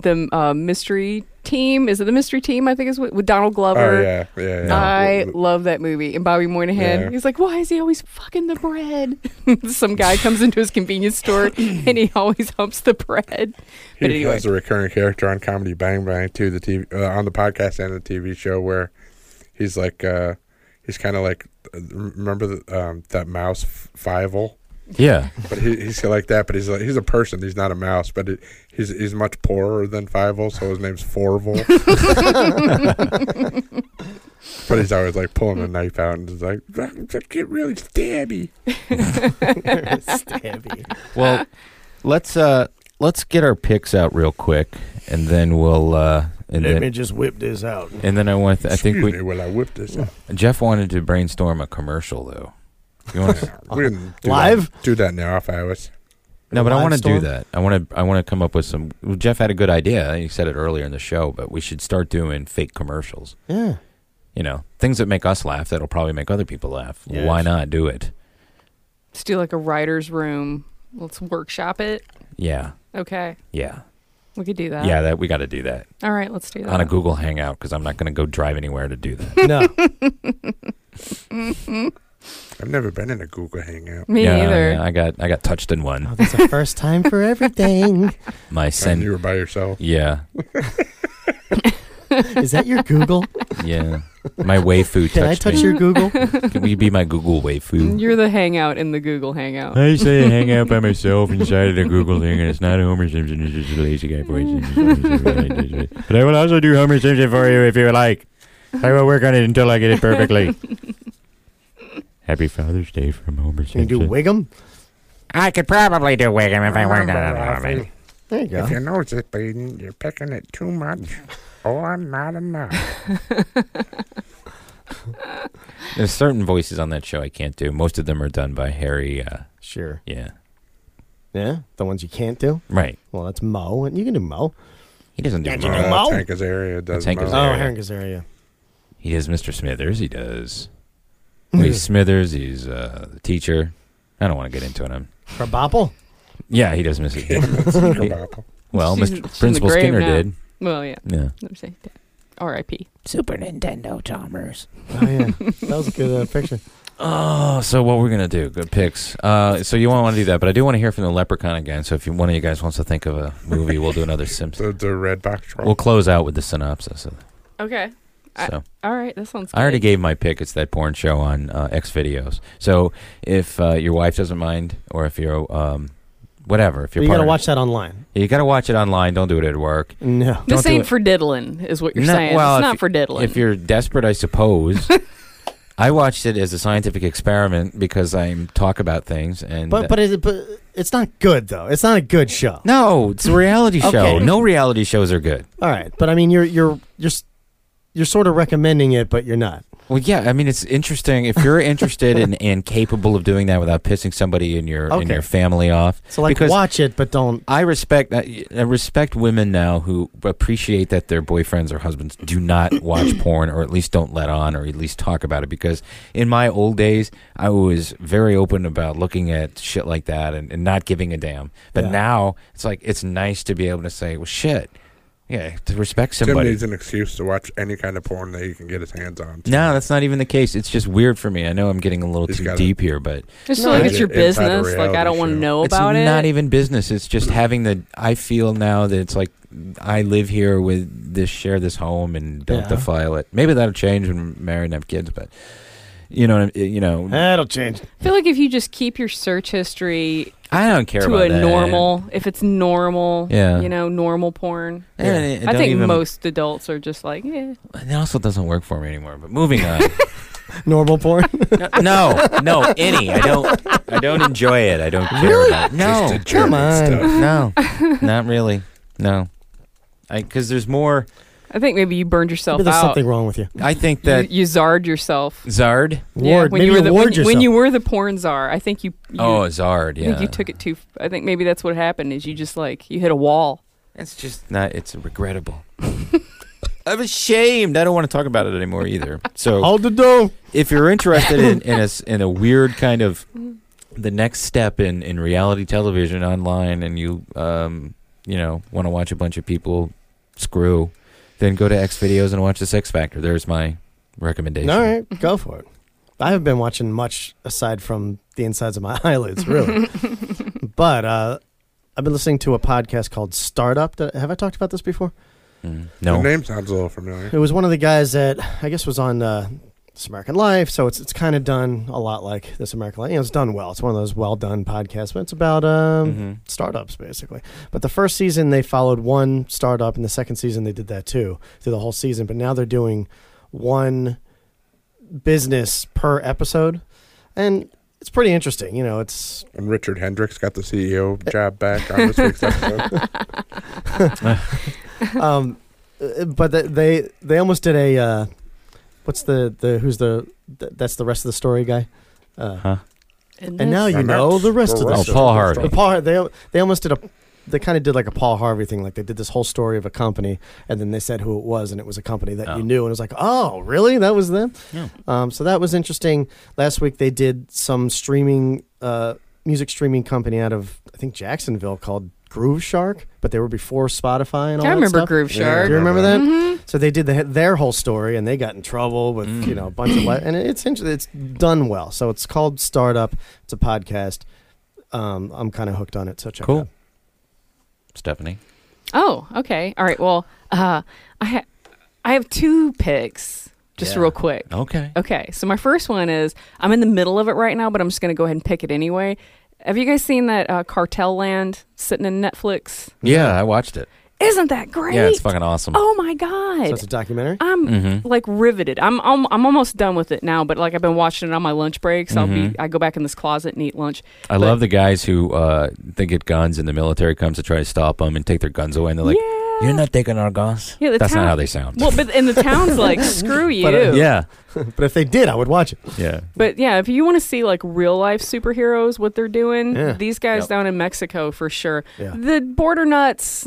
team. Is it the mystery team? I think is with Donald Glover. Oh yeah. I love that movie. And Bobby Moynihan, Yeah. he's like, why is he always fucking the bread? Some guy comes into his convenience store and he always humps the bread. But He anyway, has a recurring character on Comedy Bang Bang too, the TV on the podcast and the TV show where he's like he's kind of like remember that mouse Fievel? Yeah. But he's like that, but he's a person. He's not a mouse, but he's much poorer than Fievel, so his name's Forvel. But he's always like pulling a knife out and is like, get really stabby. Stabby. Well, let's get our picks out real quick, and then we'll. Let me just whip this out. And then I want. I think Excuse me while I whip this out. Jeff wanted to brainstorm a commercial though. You want to, We didn't do that in the off hours. no, but I want to do storm? that. I want to come up with some. Well, Jeff had a good idea. He said it earlier in the show, but we should start doing fake commercials. Yeah. You know, things that make us laugh that'll probably make other people laugh. Yes. Why not do it? let's do like a writer's room. Let's workshop it. Yeah. Okay. Yeah. We could do that. Yeah, that we got to do that. All right, let's do that. On a Google Hangout, because I'm not going to go drive anywhere to do that. No. I've never been in a Google Hangout. Me either. Yeah, I got touched in one. Oh, that's a first time for everything. My send. You were by yourself. Yeah. Is that your Google? Yeah. My waifu touched Can I touch me. your Google? Can we be my Google waifu? You're the hangout in the Google Hangout. I say I hang out by myself inside of the Google thing, and it's not Homer Simpson, it's just a lazy guy voice. But I will also do Homer Simpson for you if you like. I will work on it until I get it perfectly. Happy Father's Day from Homer Can Simpson. you do Wiggum? I could probably do Wiggum if I worked on it a little bit. There you go. If your nose is bleeding, you're picking it too much or not enough. There's certain voices on that show I can't do. Most of them are done by Harry. Sure. Yeah. Yeah? The ones you can't do? Right. Well, that's Mo. And you can do Mo. He doesn't do Yeah, Mo. you do Mo? Hank Azaria does Hank Mo. Azaria. Oh, Hank Azaria. He is Mr. Smithers. He does. He's Smithers. He's the teacher. I don't want to get into it. Krabappel? Yeah, he does Mrs. Krabappel. Well, She's in the Principal grave Skinner now. did. Well, yeah. Yeah. I'm saying R.I.P. Super Nintendo Chalmers. Oh, yeah. That was a good picture. Oh, so what we're going to do. Good picks. So you won't want to do that, but I do want to hear from the Leprechaun again. So if one of you guys wants to think of a movie, we'll do another Simpsons. The red box troll. We'll close out with the synopsis. Okay. So. All right, that sounds good. I already gave my pick. It's that porn show on X Videos. So if your wife doesn't mind, or if you're whatever, if you're You got to partner- watch that online. you got to watch it online. Don't do it at work. No. This Don't do ain't it- for diddling, is what you're No, saying. well, It's if not you- for diddling. If you're desperate, I suppose. I watched it as a scientific experiment because I talk about things, and But it's not good, though. It's not a good show. no, it's a reality show. Okay. No reality shows are good. All right. But, I mean, you're sort of recommending it, but you're not. Well, yeah, I mean, it's interesting. If you're interested and capable of doing that without pissing somebody in your family off. So, like, watch it, but don't. I respect women now who appreciate that their boyfriends or husbands do not watch porn, or at least don't let on, or at least talk about it. Because in my old days, I was very open about looking at shit like that and not giving a damn. But now, it's like, it's nice to be able to say, well, shit. Yeah, to respect somebody. Tim needs an excuse to watch any kind of porn that he can get his hands on. No, that's not even the case. It's just weird for me. I know I'm getting a little too deep here, but just like it's your business. Like, I don't want to know about it. It's not even business. It's just having I feel now that it's like I live here with share this home and don't defile it. Maybe that'll change when I'm married and have kids, but you know, that'll change. I feel like if you just keep your search history, I don't care to about a that. normal, if it's normal, Yeah. Normal porn. Yeah. I think most adults are just like, It also doesn't work for me anymore. But moving on. Normal porn? No, any. I don't enjoy it. I don't care Really? about it. No, Come on. no, not really. No, because there's more. I think maybe you burned yourself Maybe there's out. something wrong with you. I think that you czarred yourself. Zard? Yeah, Maybe you ward yourself. when you were the porn czar, I think you Zard, I think you took it too. I think maybe that's what happened. Is you just you hit a wall. It's just not. It's regrettable. I'm ashamed. I don't want to talk about it anymore either. So hold the door. If you're interested in a weird kind of the next step in reality television online, and you want to watch a bunch of people screw, then go to X Videos and watch the Sex Factor. There's my recommendation. All right, go for it. I haven't been watching much aside from the insides of my eyelids, really. But I've been listening to a podcast called Startup. Have I talked about this before? No. The name sounds a little familiar. It was one of the guys that I guess was on This American Life, so it's kind of done a lot like This American Life. It's done well. It's one of those well-done podcasts, but it's about startups, basically. But the first season, they followed one startup, and the second season, they did that, too, through the whole season. But now they're doing one business per episode, and it's pretty interesting. It's... And Richard Hendricks got the CEO job back on this week's episode. But they almost did a... What's that's the rest of the story guy? And now you know the rest of the story. Paul Harvey. They almost did they kind of did like a Paul Harvey thing. Like they did this whole story of a company, and then they said who it was, and it was a company that you knew, and it was like, oh, really? That was them? Yeah. So that was interesting. Last week they did some music streaming company out of, I think, Jacksonville called Groove Shark, but they were before Spotify and all that stuff. I remember Groove Shark. Do you remember that? Mm-hmm. So they did their whole story, and they got in trouble with a bunch of and it's done well. So it's called Startup. It's a podcast. I'm kind of hooked on it. So check it out. Stephanie. Oh, okay. All right. Well, I have two picks. Just real quick. Okay. So my first one is I'm in the middle of it right now, but I'm just going to go ahead and pick it anyway. Have you guys seen that Cartel Land sitting in Netflix? Yeah, I watched it. Isn't that great? Yeah, it's fucking awesome. Oh my god! So it's a documentary. I'm like riveted. I'm almost done with it now, but like I've been watching it on my lunch breaks. I go back in this closet and eat lunch. I love the guys who they get guns and the military comes to try to stop them and take their guns away, and they're like, "You're not taking our guns." Yeah, that's not how they sound. Well, but in the town's like, "Screw you." But, yeah. But if they did, I would watch it. Yeah. But yeah, if you want to see like real life superheroes, what they're doing, these guys down in Mexico for sure. Yeah. The border nuts,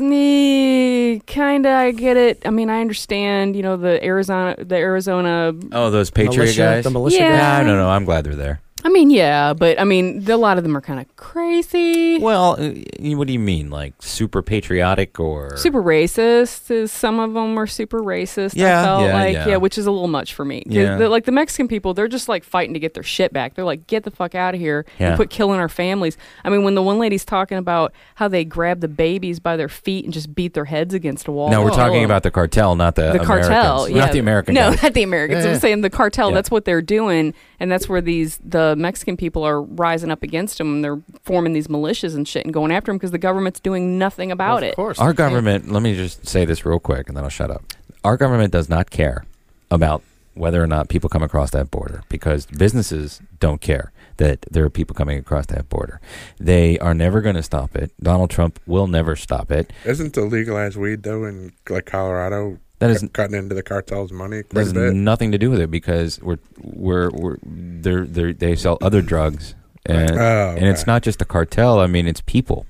kinda, I get it. I mean, I understand. The Arizona. Oh, those Patriot guys. The militia guys. No. I'm glad they're there. I mean, yeah, but I mean, a lot of them are kind of crazy. Well, what do you mean, like super patriotic or super racist? Some of them are super racist. Yeah, I felt which is a little much for me. Yeah. The Mexican people, they're just like fighting to get their shit back. They're like, get the fuck out of here and quit killing our families. I mean, when the one lady's talking about how they grab the babies by their feet and just beat their heads against a wall. No, we're talking about the cartel, not the Americans. Cartel. Yeah. Not the American guys. No, not the Americans. Yeah. I'm saying the cartel. Yeah. That's what they're doing, and that's where the Mexican people are rising up against them. And they're forming these militias and shit and going after them because the government's doing nothing about it. Of course. Our government, let me just say this real quick and then I'll shut up. Our government does not care about whether or not people come across that border because businesses don't care that there are people coming across that border. They are never going to stop it. Donald Trump will never stop it. Isn't the legalized weed, though, in like Colorado That is cutting into the cartel's money That quite a has bit. nothing to do with it because they sell other drugs. And it's not just the cartel. I mean, it's people,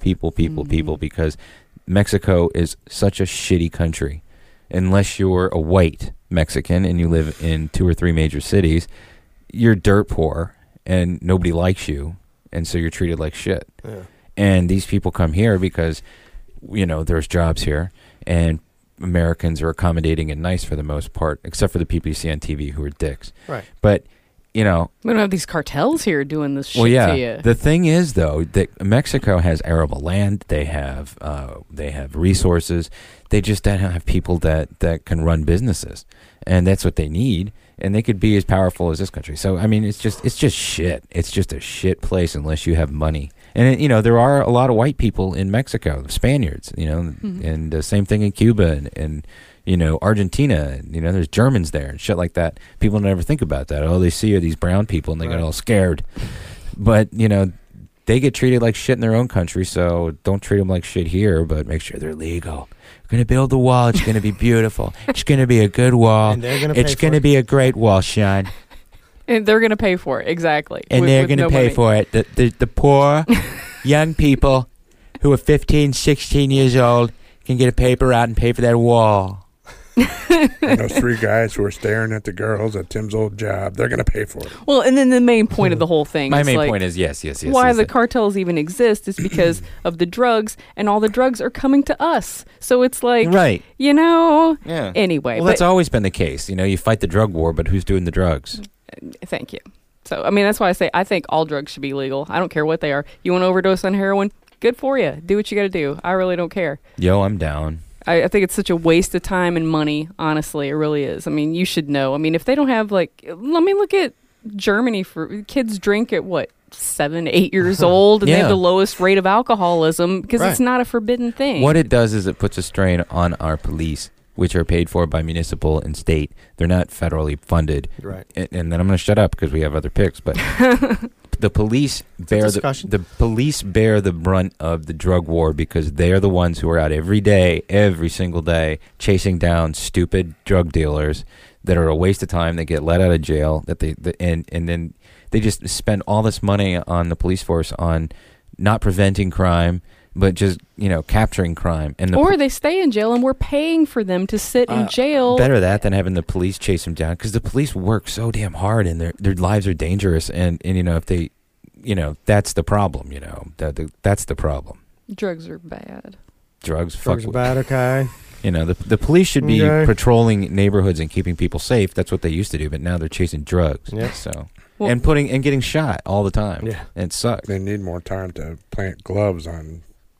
because Mexico is such a shitty country. Unless you're a white Mexican and you live in 2 or 3 major cities, you're dirt poor and nobody likes you, and so you're treated like shit. Yeah. And these people come here because, there's jobs here, and Americans are accommodating and nice for the most part, except for the people you see on TV who are dicks. Right. But we don't have these cartels here doing this shit well, yeah. to you. The thing is, though, that Mexico has arable land. They have resources. They just don't have people that can run businesses, and that's what they need. And they could be as powerful as this country. So I mean, it's just shit. It's just a shit place unless you have money. And there are a lot of white people in Mexico, Spaniards. And the same thing in Cuba and Argentina, there's Germans there and shit like that. People never think about that. All they see are these brown people and they get all scared. But, they get treated like shit in their own country, so don't treat them like shit here, but make sure they're legal. We're going to build the wall. It's going to be beautiful. It's going to be a good wall. And they're gonna pay it's going to be a great wall, Sean. And they're going to pay for it, exactly. And they're going to pay for it. The poor young people who are 15, 16 years old can get a paper out and pay for that wall. And those 3 guys who are staring at the girls at Tim's old job, they're going to pay for it. Well, and then the main point of the whole thing My is main point is yes. why the cartels even exist is because of the drugs, and all the drugs are coming to us. So it's like, right. Yeah. Anyway. Well, that's always been the case. You fight the drug war, but who's doing the drugs? Thank you. So, I mean, that's why I say I think all drugs should be legal. I don't care what they are. You want to overdose on heroin? Good for you. Do what you got to do. I really don't care. Yo, I'm down. I think it's such a waste of time and money, honestly. It really is. I mean, you should know. I mean, if they don't have, look at Germany. For kids drink at, 7, 8 years old, and they have the lowest rate of alcoholism because it's not a forbidden thing. What it does is it puts a strain on our police, which are paid for by municipal and state. They're not federally funded. Right. And then I'm going to shut up because we have other picks, but... The police bear the police bear the brunt of the drug war because they're the ones who are out every single day, chasing down stupid drug dealers that are a waste of time. They get let out of jail. And then they just spend all this money on the police force on not preventing crime, but just capturing crime. Or they stay in jail and we're paying for them to sit in jail. Better that than having the police chase them down, because the police work so damn hard and their lives are dangerous. And if they, that's the problem. That's the problem. Drugs are bad. Drugs are bad. Okay. The police should be patrolling neighborhoods and keeping people safe. That's what they used to do, but now they're chasing drugs. Yeah. So. And getting shot all the time. Yeah. It sucks. They need more time to plant gloves on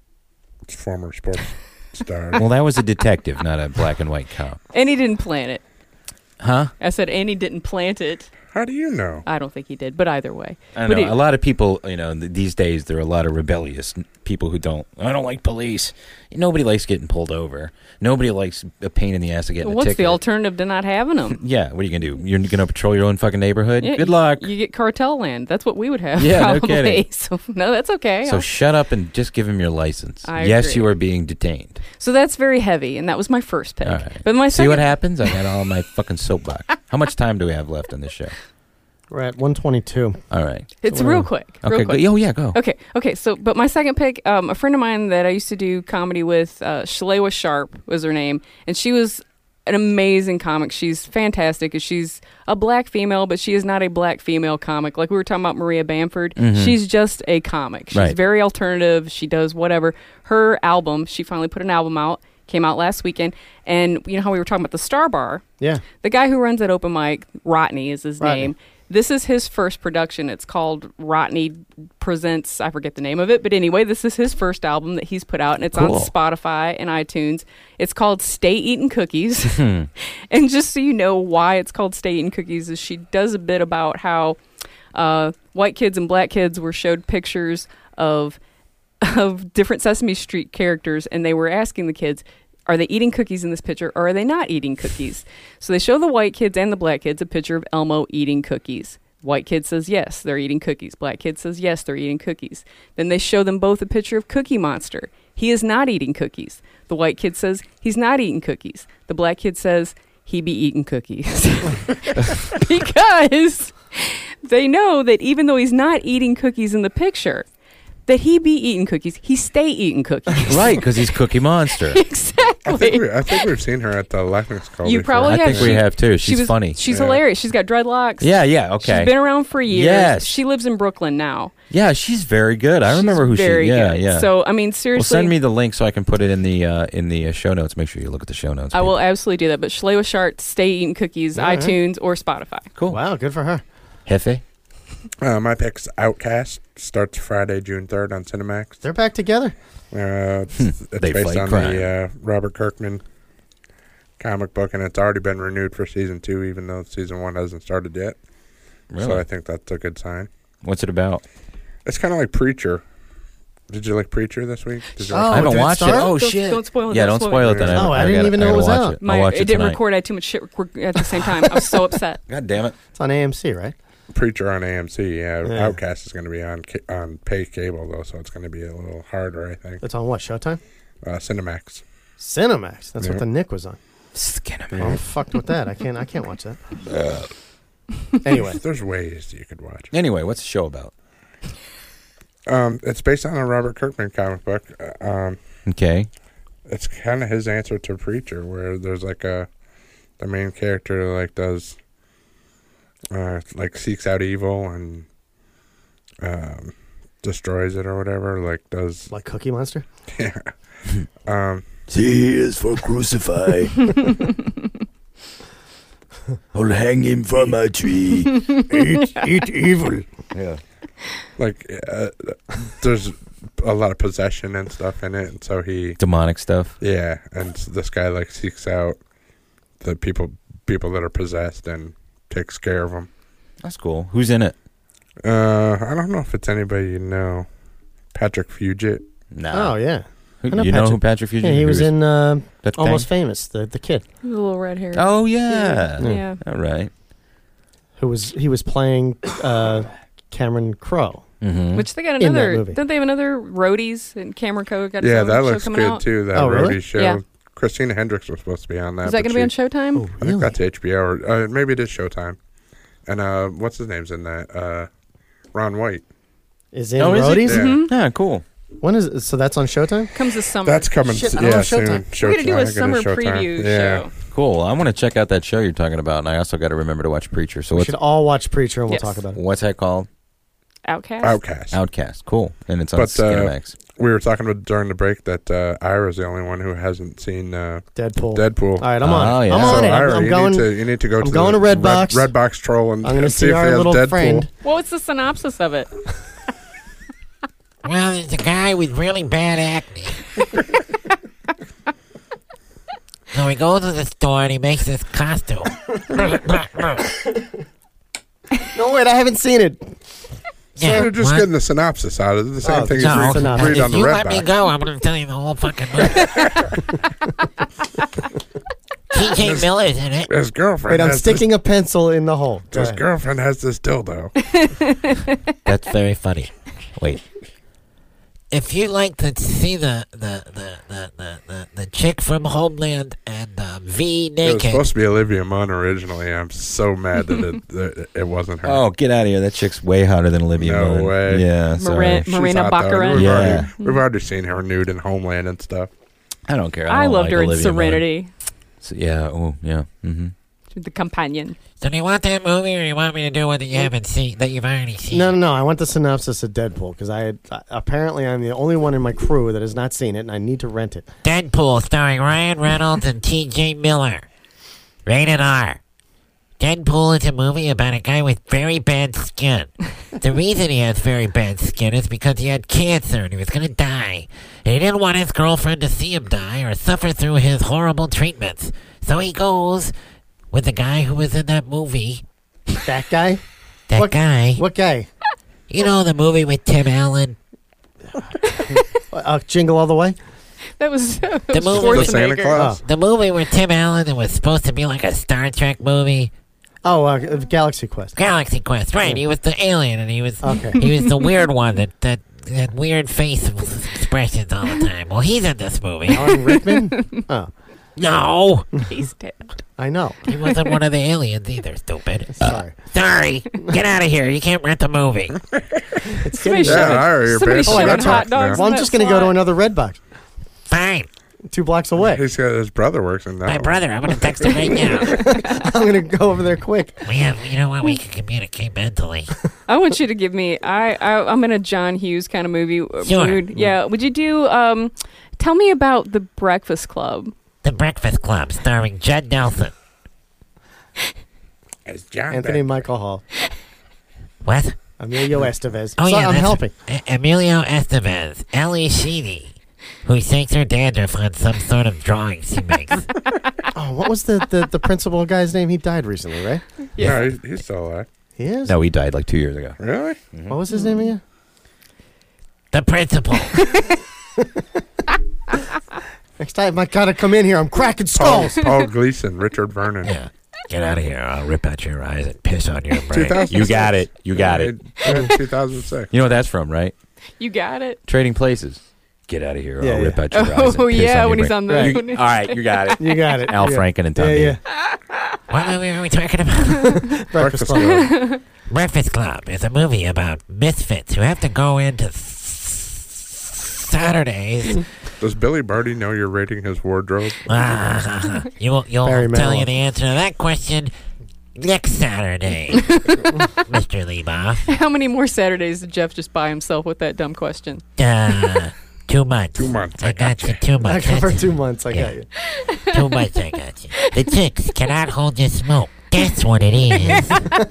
former sports stars. Well, that was a detective, not a black and white cop. And he didn't plant it. Huh? I said, and he didn't plant it. How do you know? I don't think he did, but either way. I know. A lot of people, these days, there are a lot of rebellious people who I don't like police. Nobody likes getting pulled over. Nobody likes a pain in the ass to get in a ticket. What's the alternative to not having them? Yeah, what are you going to do? You're going to patrol your own fucking neighborhood? Yeah, Good luck. You get cartel land. That's what we would have, yeah, probably. No kidding. So, no, that's okay. So shut up and just give him your license. Yes, you are being detained. So that's very heavy, and that was my first pick. All right. But my See what happens? I got all my fucking soapbox. How much time do we have left on this show? We're at 122. All right. It's real quick. Okay. Real quick. Oh, yeah, go. Okay. So, but my second pick, a friend of mine that I used to do comedy with, Shalewa Sharp was her name, and she was an amazing comic. She's fantastic. She's a black female, but she is not a black female comic. Like we were talking about Maria Bamford. Mm-hmm. She's just a comic. She's very alternative. She does whatever. Her album, she finally put an album out. Came out last weekend, and you know how we were talking about the Star Bar? Yeah. The guy who runs that open mic, Rodney is his name. This is his first production. It's called Rodney Presents, I forget the name of it, but anyway, this is his first album that he's put out, and it's on Spotify and iTunes. It's called Stay Eating Cookies. And just so you know why it's called Stay Eating Cookies is she does a bit about how white kids and black kids were showed pictures of different Sesame Street characters, and they were asking the kids, are they eating cookies in this picture, or are they not eating cookies? So they show the white kids and the black kids a picture of Elmo eating cookies. White kid says yes, they're eating cookies. Black kid says yes, they're eating cookies. Then they show them both a picture of Cookie Monster. He is not eating cookies. The white kid says he's not eating cookies. The black kid says he be eating cookies. Because they know that even though he's not eating cookies in the picture, that he be eating cookies. He stay eating cookies. Right, because he's Cookie Monster. Exactly. I think we've seen her at the Laughing Skull. You before. probably I have. think we have too. She's funny. She's hilarious. She's got dreadlocks. Yeah, okay. She's been around for years. Yes. She lives in Brooklyn now. Yeah, she's very good. I remember who very she. Yeah, good. yeah. So I mean, seriously, Well, send me the link so I can put it in the show notes. Make sure you look at the show notes. I will absolutely do that. But Shalewa Shart, Stay Eating Cookies, All right. iTunes or Spotify. Cool. Wow, good for her. Hefe. My pick's Outcast. Starts Friday, June 3rd on Cinemax. They're back together. It's They based fight on crime. the Robert Kirkman comic book, and it's already been renewed for season 2, even though season 1 hasn't started yet. Really? So I think that's a good sign. What's it about? It's kind of like Preacher. Did you like Preacher this week? Did you Oh, like I haven't did it watched it. start? Oh Don't- shit! don't spoil it, Yeah, don't don't spoil spoil it. it. Then Oh, I didn't even know it was watch out. It. I'll watch it it didn't tonight. record. I had too much shit at the same time. I was so upset. God damn it! It's on AMC, right? Preacher on AMC? Yeah. Yeah. Outcast is going to be on pay cable though, so it's going to be a little harder, I think. It's on what, Showtime? Cinemax. Cinemax. That's Yeah. what the Nick was on. Skinner. I'm fucked with that. I can't watch that. Anyway. There's ways you could watch. Anyway, what's the show about? It's based on a Robert Kirkman comic book. Okay. It's kind of his answer to Preacher, where there's like the main character like does like seeks out evil and destroys it or whatever. Like does Like Cookie Monster? yeah. C is for crucify. I'll hang him from a tree. Eat evil. Yeah. Like there's a lot of possession and stuff in it, and so he Demonic stuff. yeah, and so this guy like seeks out the people that are possessed and takes care of them. That's cool. Who's in it? I don't know if it's anybody you know. Patrick Fugit. No. Oh, yeah. I You know who Patrick Fugit Yeah, is? he was in that Almost thing? Famous, the kid. The little red hair. Oh yeah. Yeah. All right. He was playing Cameron Crowe. Mm-hmm. Which they got In that another. movie. Don't they have another Roadies and Cameron Crowe got his Yeah, own that show looks coming good out? too. That Oh, really? Roadie show. Yeah. Christina Hendricks was supposed to be on that. Is that but going to be on she- Showtime? I think that's HBO, or maybe it is Showtime. And what's his name's in that? Ron White. Is in Oh, is he? Roadies? Yeah. Mm-hmm. Yeah, cool. When is it? So that's on Showtime? Comes this summer. That's coming. Shit, I don't yeah, have soon. Showtime. We're going to do I a think it is summer Showtime. preview Yeah. show. Cool. I want to check out that show you're talking about, and I also got to remember to watch Preacher. So We what's should all watch Preacher and we'll Yes. talk about it. what's that called? Outcast. Outcast. Outcast. Cool. And it's on But Cinemax. we were talking about during the break that Ira's the only one who hasn't seen Deadpool. Deadpool. All right, I'm on Oh, it. yeah. I'm So on it. Ira, I'm going. you need to go I'm to going the to Redbox. Redbox troll and I'm going to and see if our he has little Deadpool. friend. What's the synopsis of it? Well, it's a guy with really bad acne. So he goes to the store and he makes this costume. No, wait, I haven't seen it. Yeah, You're just what? getting the synopsis out of it. The same Oh, thing no. as Synopsis. read on If the you let me Redbox. go, I'm going to tell you the whole fucking movie. TJ Miller's in it. His girlfriend. Wait, I'm has sticking a pencil in the hole. Go His ahead. girlfriend has this dildo. That's very funny. Wait. If you like to see the chick from Homeland and V It was naked, supposed to be Olivia Munn originally. I'm so mad that it wasn't her. Oh, get out of here. That chick's way hotter than Olivia No Munn. way. Yeah, sorry. She's Marina hot, though. Baccarat. Yeah. We've already seen her nude in Homeland and stuff. I don't care. I don't loved like her in Olivia Munn. Serenity. So, yeah. Oh, yeah. Mm-hmm. The companion. so do you want that movie or you want me to do one that you haven't seen, that you've already seen? No. I want the synopsis of Deadpool because apparently I'm the only one in my crew that has not seen it, and I need to rent it. Deadpool starring Ryan Reynolds and TJ Miller. Rated R. Deadpool is a movie about a guy with very bad skin. The reason he has very bad skin is because he had cancer and he was going to die. And he didn't want his girlfriend to see him die or suffer through his horrible treatments. So he goes with the guy who was in that movie. That guy? That guy. What guy? You know the movie with Tim Allen? Jingle All the Way? That was The movie The Santa Claus. The movie where Tim Allen, it was supposed to be like a Star Trek movie. Oh, Galaxy Quest. Galaxy Quest, right? He was the alien, and he was Okay. he was the weird one that weird face expressions all the time. Well, he's in this movie. Alan Rickman? Oh. No, He's dead. I know. he wasn't one of the aliens either. Stupid. Sorry. Sorry. Get out of here. You can't rent the movie. It's Somebody getting showed- I heard your somebody best showed friend. hot dogs. Well, I'm in just that going to go to slot. another Redbox. Fine. 2 blocks away. He's got his brother works in that. My one. brother, I'm going to text him right now. I'm going to go over there quick. You know what? We can communicate mentally. I want you to give me. I'm in a John Hughes kind of movie Sure. mood. Yeah. Would you do? Tell me about The Breakfast Club. The Breakfast Club, starring Judd Nelson. As John Anthony Beck. Michael Hall. What? Emilio Estevez. Oh, So yeah, I'm that's helping. Emilio Estevez, Ellie Sheedy, who shakes her dandruff on some sort of drawings she makes. Oh, what was the principal guy's name? He died recently, right? Yeah, he's still alive. He is? No, he died like 2 years ago. Really? What was his name again? The principal. Next time I gotta come in here, I'm cracking Paul, skulls. Paul Gleason, Richard Vernon. Yeah. Get out of here. I'll rip out your eyes and piss on your brain. 2006. You got it. You got it. 2006. You know what that's from, right? You got it. Trading Places. Get out of here. Yeah, I'll rip yeah. out your eyes. And Oh piss yeah, on when your he's brain. on the. You- all right, you got it. You got it. Al Yeah. Franken and Tom Yeah, What movie are we talking about? Breakfast Club. Breakfast Club is a movie about misfits who have to go into Saturdays. Does Billy Barty know you're rating his wardrobe? You'll Barry tell you Manilow. the answer to that question next Saturday, Mr. Leboff. How many more Saturdays did Jeff just buy himself with that dumb question? 2 months. 2 months. I got you. 2 I months. got for 2 months. I got you. 2 months. I got you. The chicks cannot hold your smoke. That's what it is.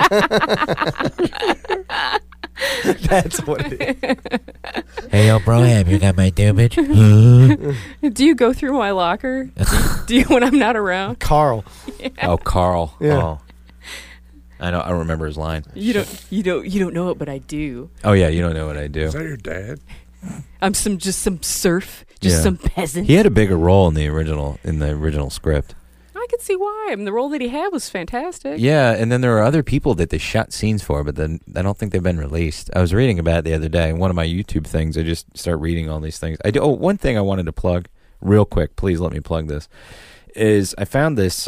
That's what it is. Hey, yo, bro, have you got my damage? Do you go through my locker? Do you when I'm not around? Carl. Oh, Carl. Yeah. Oh. I know. I don't remember his line. You don't know it, but I do. Oh yeah, you don't know what I do. Is that your dad? I'm just some serf, just Yeah. some peasant. He had a bigger role in the original script. I could see why. I mean, the role that he had was fantastic. Yeah, and then there are other people that they shot scenes for, but then I don't think they've been released. I was reading about it the other day. One of my YouTube things, I just start reading all these things. I do. Oh, one thing I wanted to plug real quick. Please let me plug this. Is I found this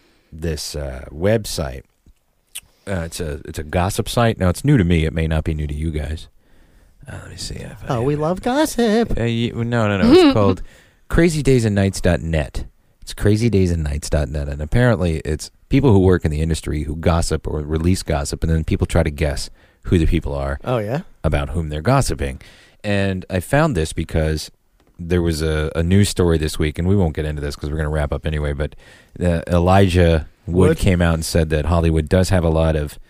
website. It's a gossip site. Now it's new to me. It may not be new to you guys. Let me see. If We love gossip. no. It's called crazydaysandnights.net. It's crazydaysandnights.net, and apparently it's people who work in the industry who gossip or release gossip, and then people try to guess who the people are. Oh yeah. About whom they're gossiping. And I found this because there was a news story this week, and we won't get into this because we're going to wrap up anyway. But Elijah Wood came out and said that Hollywood does have a lot of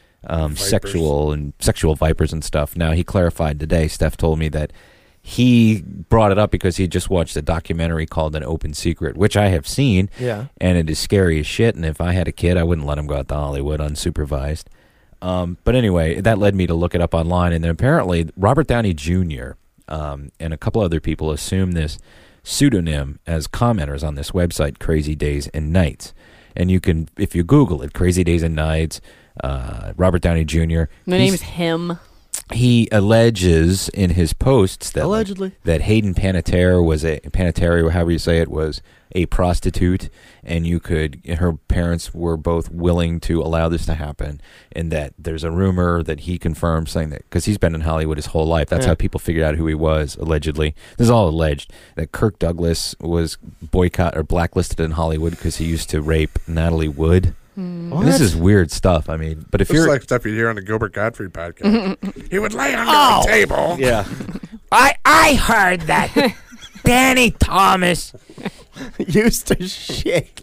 sexual vipers and stuff. Now he clarified today. Steph told me that he brought it up because he just watched a documentary called An Open Secret, which I have seen. Yeah. And it is scary as shit. And if I had a kid, I wouldn't let him go out to Hollywood unsupervised. But anyway, that led me to look it up online. And then apparently Robert Downey Jr. And a couple other people assume this pseudonym as commenters on this website, Crazy Days and Nights. And you can, if you Google it, Crazy Days and Nights, Robert Downey Jr. My name is him. He alleges in his posts that allegedly that Hayden Panettiere, or however you say it, was a prostitute, and her parents were both willing to allow this to happen, and that there's a rumor that he confirmed saying that because he's been in Hollywood his whole life. That's how people figured out who he was, allegedly. This is all alleged, that Kirk Douglas was boycotted or blacklisted in Hollywood because he used to rape Natalie Wood. And this is weird stuff. I mean, but if This you're is like stuff you hear on the Gilbert Godfrey podcast. He would lay under a table. Yeah. I heard that Danny Thomas used to shit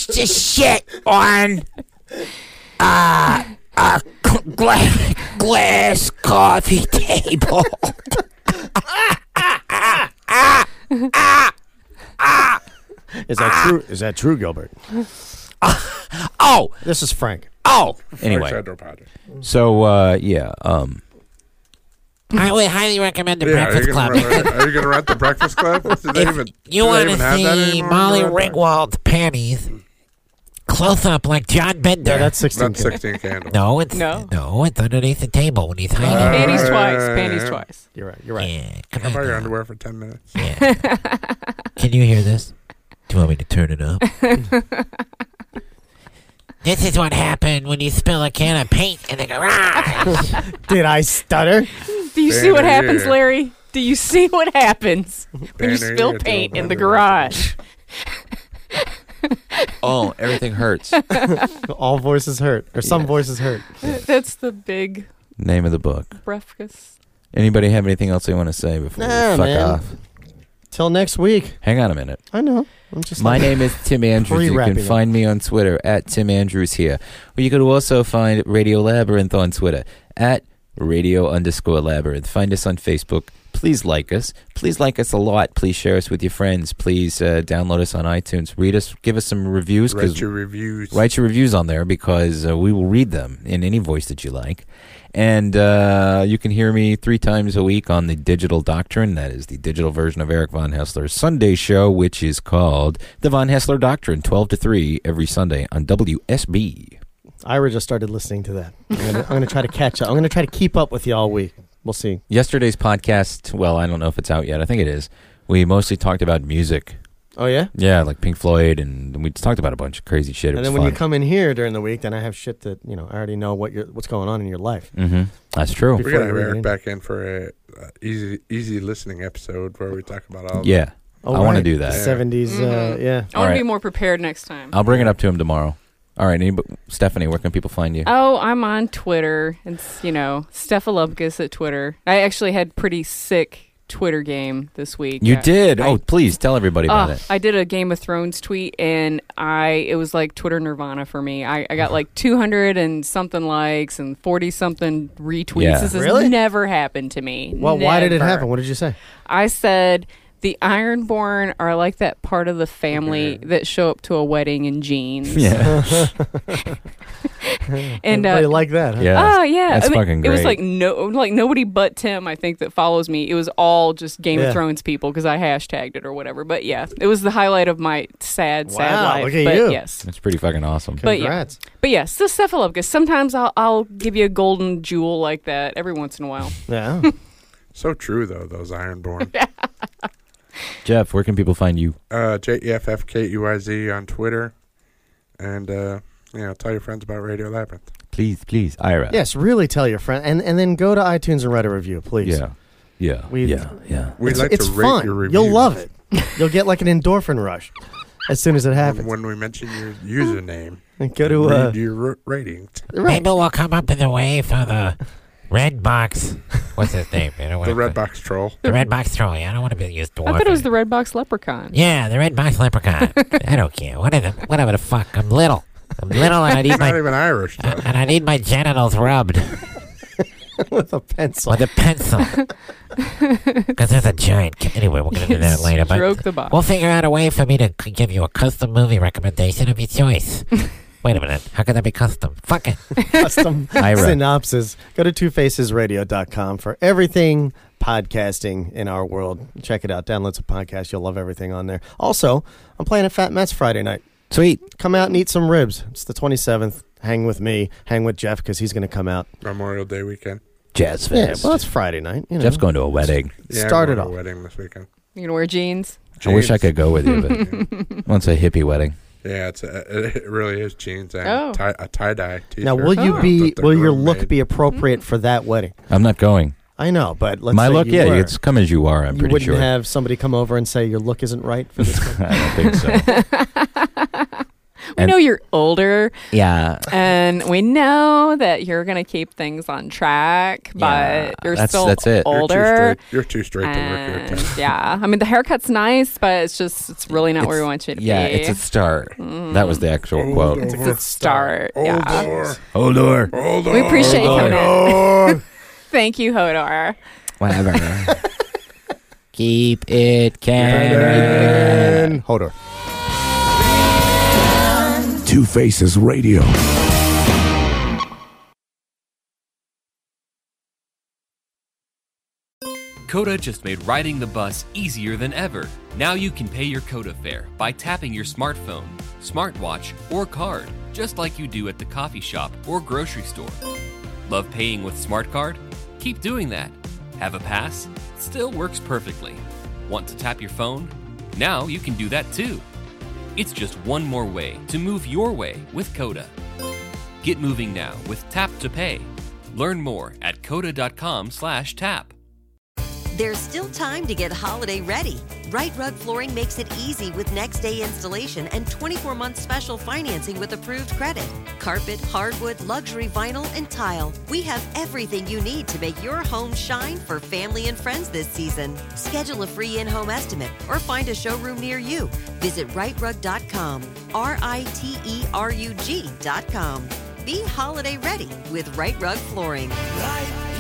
on a glass coffee table. Is that true? Is that true, Gilbert? This is Frank. Anyway. So yeah. I would highly recommend the Yeah, Breakfast Club. Are you going to rent the Breakfast Club? Do they If even, you do they want even to have that see anymore? Molly Do they have that? Ringwald's panties, close up like John Bender. No, that's 16. That's 16 candles. No, it's No. it's underneath the table when he's hiding. Panties twice. Panties twice. You're right. You're right. Yeah, come How on about your now. underwear for 10 minutes? Yeah. Can you hear this? Do you want me to turn it up? This is what happened when you spill a can of paint in the garage. Did I stutter? Do you see what Banner happens, here. Larry? Do you see what happens when you Banner spill here, paint don't in the bother. garage? Oh, everything hurts. All voices hurt, or some voices hurt. That's the big Name of the book. breakfast. Anybody have anything else they want to say before Nah, we fuck man. off? Till next week. Hang on a minute. I know. I'm just My name is Tim Andrews. You can Pre-wrapping find me on Twitter at Tim Andrews here. Or you could also find Radio Labyrinth on Twitter at Radio_Labyrinth. Find us on Facebook. Please like us. Please like us a lot. Please share us with your friends. Please download us on iTunes. Read us. Give us some reviews. Write your reviews. Write your reviews on there because we will read them in any voice that you like. And you can hear me 3 times a week on the Digital Doctrine. That is the digital version of Eric Von Hessler's Sunday show, which is called The Von Hessler Doctrine, 12 to 3 every Sunday on WSB. Ira just started listening to that. I'm gonna try to catch up. I'm gonna try to keep up with you all week. We'll see. Yesterday's podcast, well, I don't know if it's out yet. I think it is. We mostly talked about music. Oh yeah. Yeah, like Pink Floyd, and we talked about a bunch of crazy shit. It And was then when fun. you come in here during the week, then I have shit that I already know what's going on in your life. Mm-hmm. That's true. We Before gotta you have read it Eric in. back in for a easy listening episode where we talk about all. Yeah, Oh, I want to right. do that. 70s. Yeah. I want to right. be more prepared next time. I'll bring it up to him tomorrow. All right, Stephanie, where can people find you? Oh, I'm on Twitter. It's, Stephalupkus at Twitter. I actually had pretty sick Twitter game this week. You did? Please tell everybody about it. I did a Game of Thrones tweet, and it was like Twitter nirvana for me. I got like 200 and something likes and 40-something retweets. Yeah. This has Really? never happened to me. Well, why did it Never. happen? What did you say? I said the Ironborn are like that part of the family that show up to a wedding in jeans. Yeah. And Everybody like that. Huh? Yeah. Oh yeah, That's fucking It was great. like nobody but Tim, I think, that follows me. It was all just Game Yeah. of Thrones people because I hashtagged it or whatever. But yeah, it was the highlight of my sad Wow, life. look at but you. yes, That's pretty fucking awesome. But yeah. Congrats. but yes, the Cephalopus. Sometimes I'll give you a golden jewel like that every once in a while. Yeah. So true though, those Ironborn. Jeff, where can people find you? JEFFKUIZ on Twitter, and tell your friends about Radio Labyrinth. Please, Ira. Yes, really tell your friend, and then go to iTunes and write a review, please. Yeah. Yeah. We'd like it's to rate fun. your reviews. You'll love it. You'll get like an endorphin rush as soon as it happens. When we mention your username, And go to read your ratings. Maybe we'll come up to the way for the Red Box. What's his name? The Red Box Troll. The Red Box Troll. I don't want to be used to I thought it was the Red Box Leprechaun. Yeah, the Red Box Leprechaun. I don't care. Whatever the fuck. I'm little and I need He's my not even Irish, though. and I need my genitals rubbed with a pencil. With a pencil. Because there's a giant. Anyway, we're gonna do that later. But Stroke the box. we'll figure out a way for me to give you a custom movie recommendation of your choice. Wait a minute. How could that be custom? Fuck it. Custom Ira. synopsis. Go to twofacesradio.com for everything podcasting in our world. Check it out. Download some podcasts. You'll love everything on there. Also, I'm playing at Fat Matt's Friday night. Sweet. Come out and eat some ribs. It's the 27th. Hang with me. Hang with Jeff because he's going to come out. Memorial Day weekend. Jazz Yeah, Fest. well, it's Friday night. You know. Jeff's going to a wedding. Yeah, Start I'm it going to off. a wedding this weekend. You gonna wear jeans? I wish I could go with you, but once a hippie wedding. Yeah, it really is jeans and Oh. a tie-dye t-shirt. Now, will you that be? the Will your groom look made. be appropriate for that wedding? I'm not going. I know, but let's My say look, you yeah, were. it's come as you are, I'm You pretty wouldn't sure. have somebody come over and say your look isn't right for this one. I don't think so. We know you're older. Yeah. And we know that you're going to keep things on track, but you're that's- still that's it. older. You're too straight to work your And, time. yeah. I mean, the haircut's nice, but it's really not where we want you to Yeah, be. it's a start. That was the actual quote. It's a good start. Yeah. Hold door. We appreciate you coming in. Hodor. Thank you, Hodor. Whatever. Keep it canon. Hodor. Two Faces Radio. Coda just made riding the bus easier than ever. Now you can pay your Coda fare by tapping your smartphone, smartwatch, or card, just like you do at the coffee shop or grocery store. Love paying with SmartCard? Keep doing that. Have a pass? Still works perfectly. Want to tap your phone? Now you can do that too. It's just one more way to move your way with Coda. Get moving now with Tap to Pay. Learn more at coda.com/tap. There's still time to get holiday ready. Right Rug Flooring makes it easy with next day installation and 24-month special financing with approved credit. Carpet, hardwood, luxury vinyl, and tile. We have everything you need to make your home shine for family and friends this season. Schedule a free in-home estimate or find a showroom near you. Visit rightrug.com, RITERUG.com. Be holiday ready with Right Rug Flooring. Right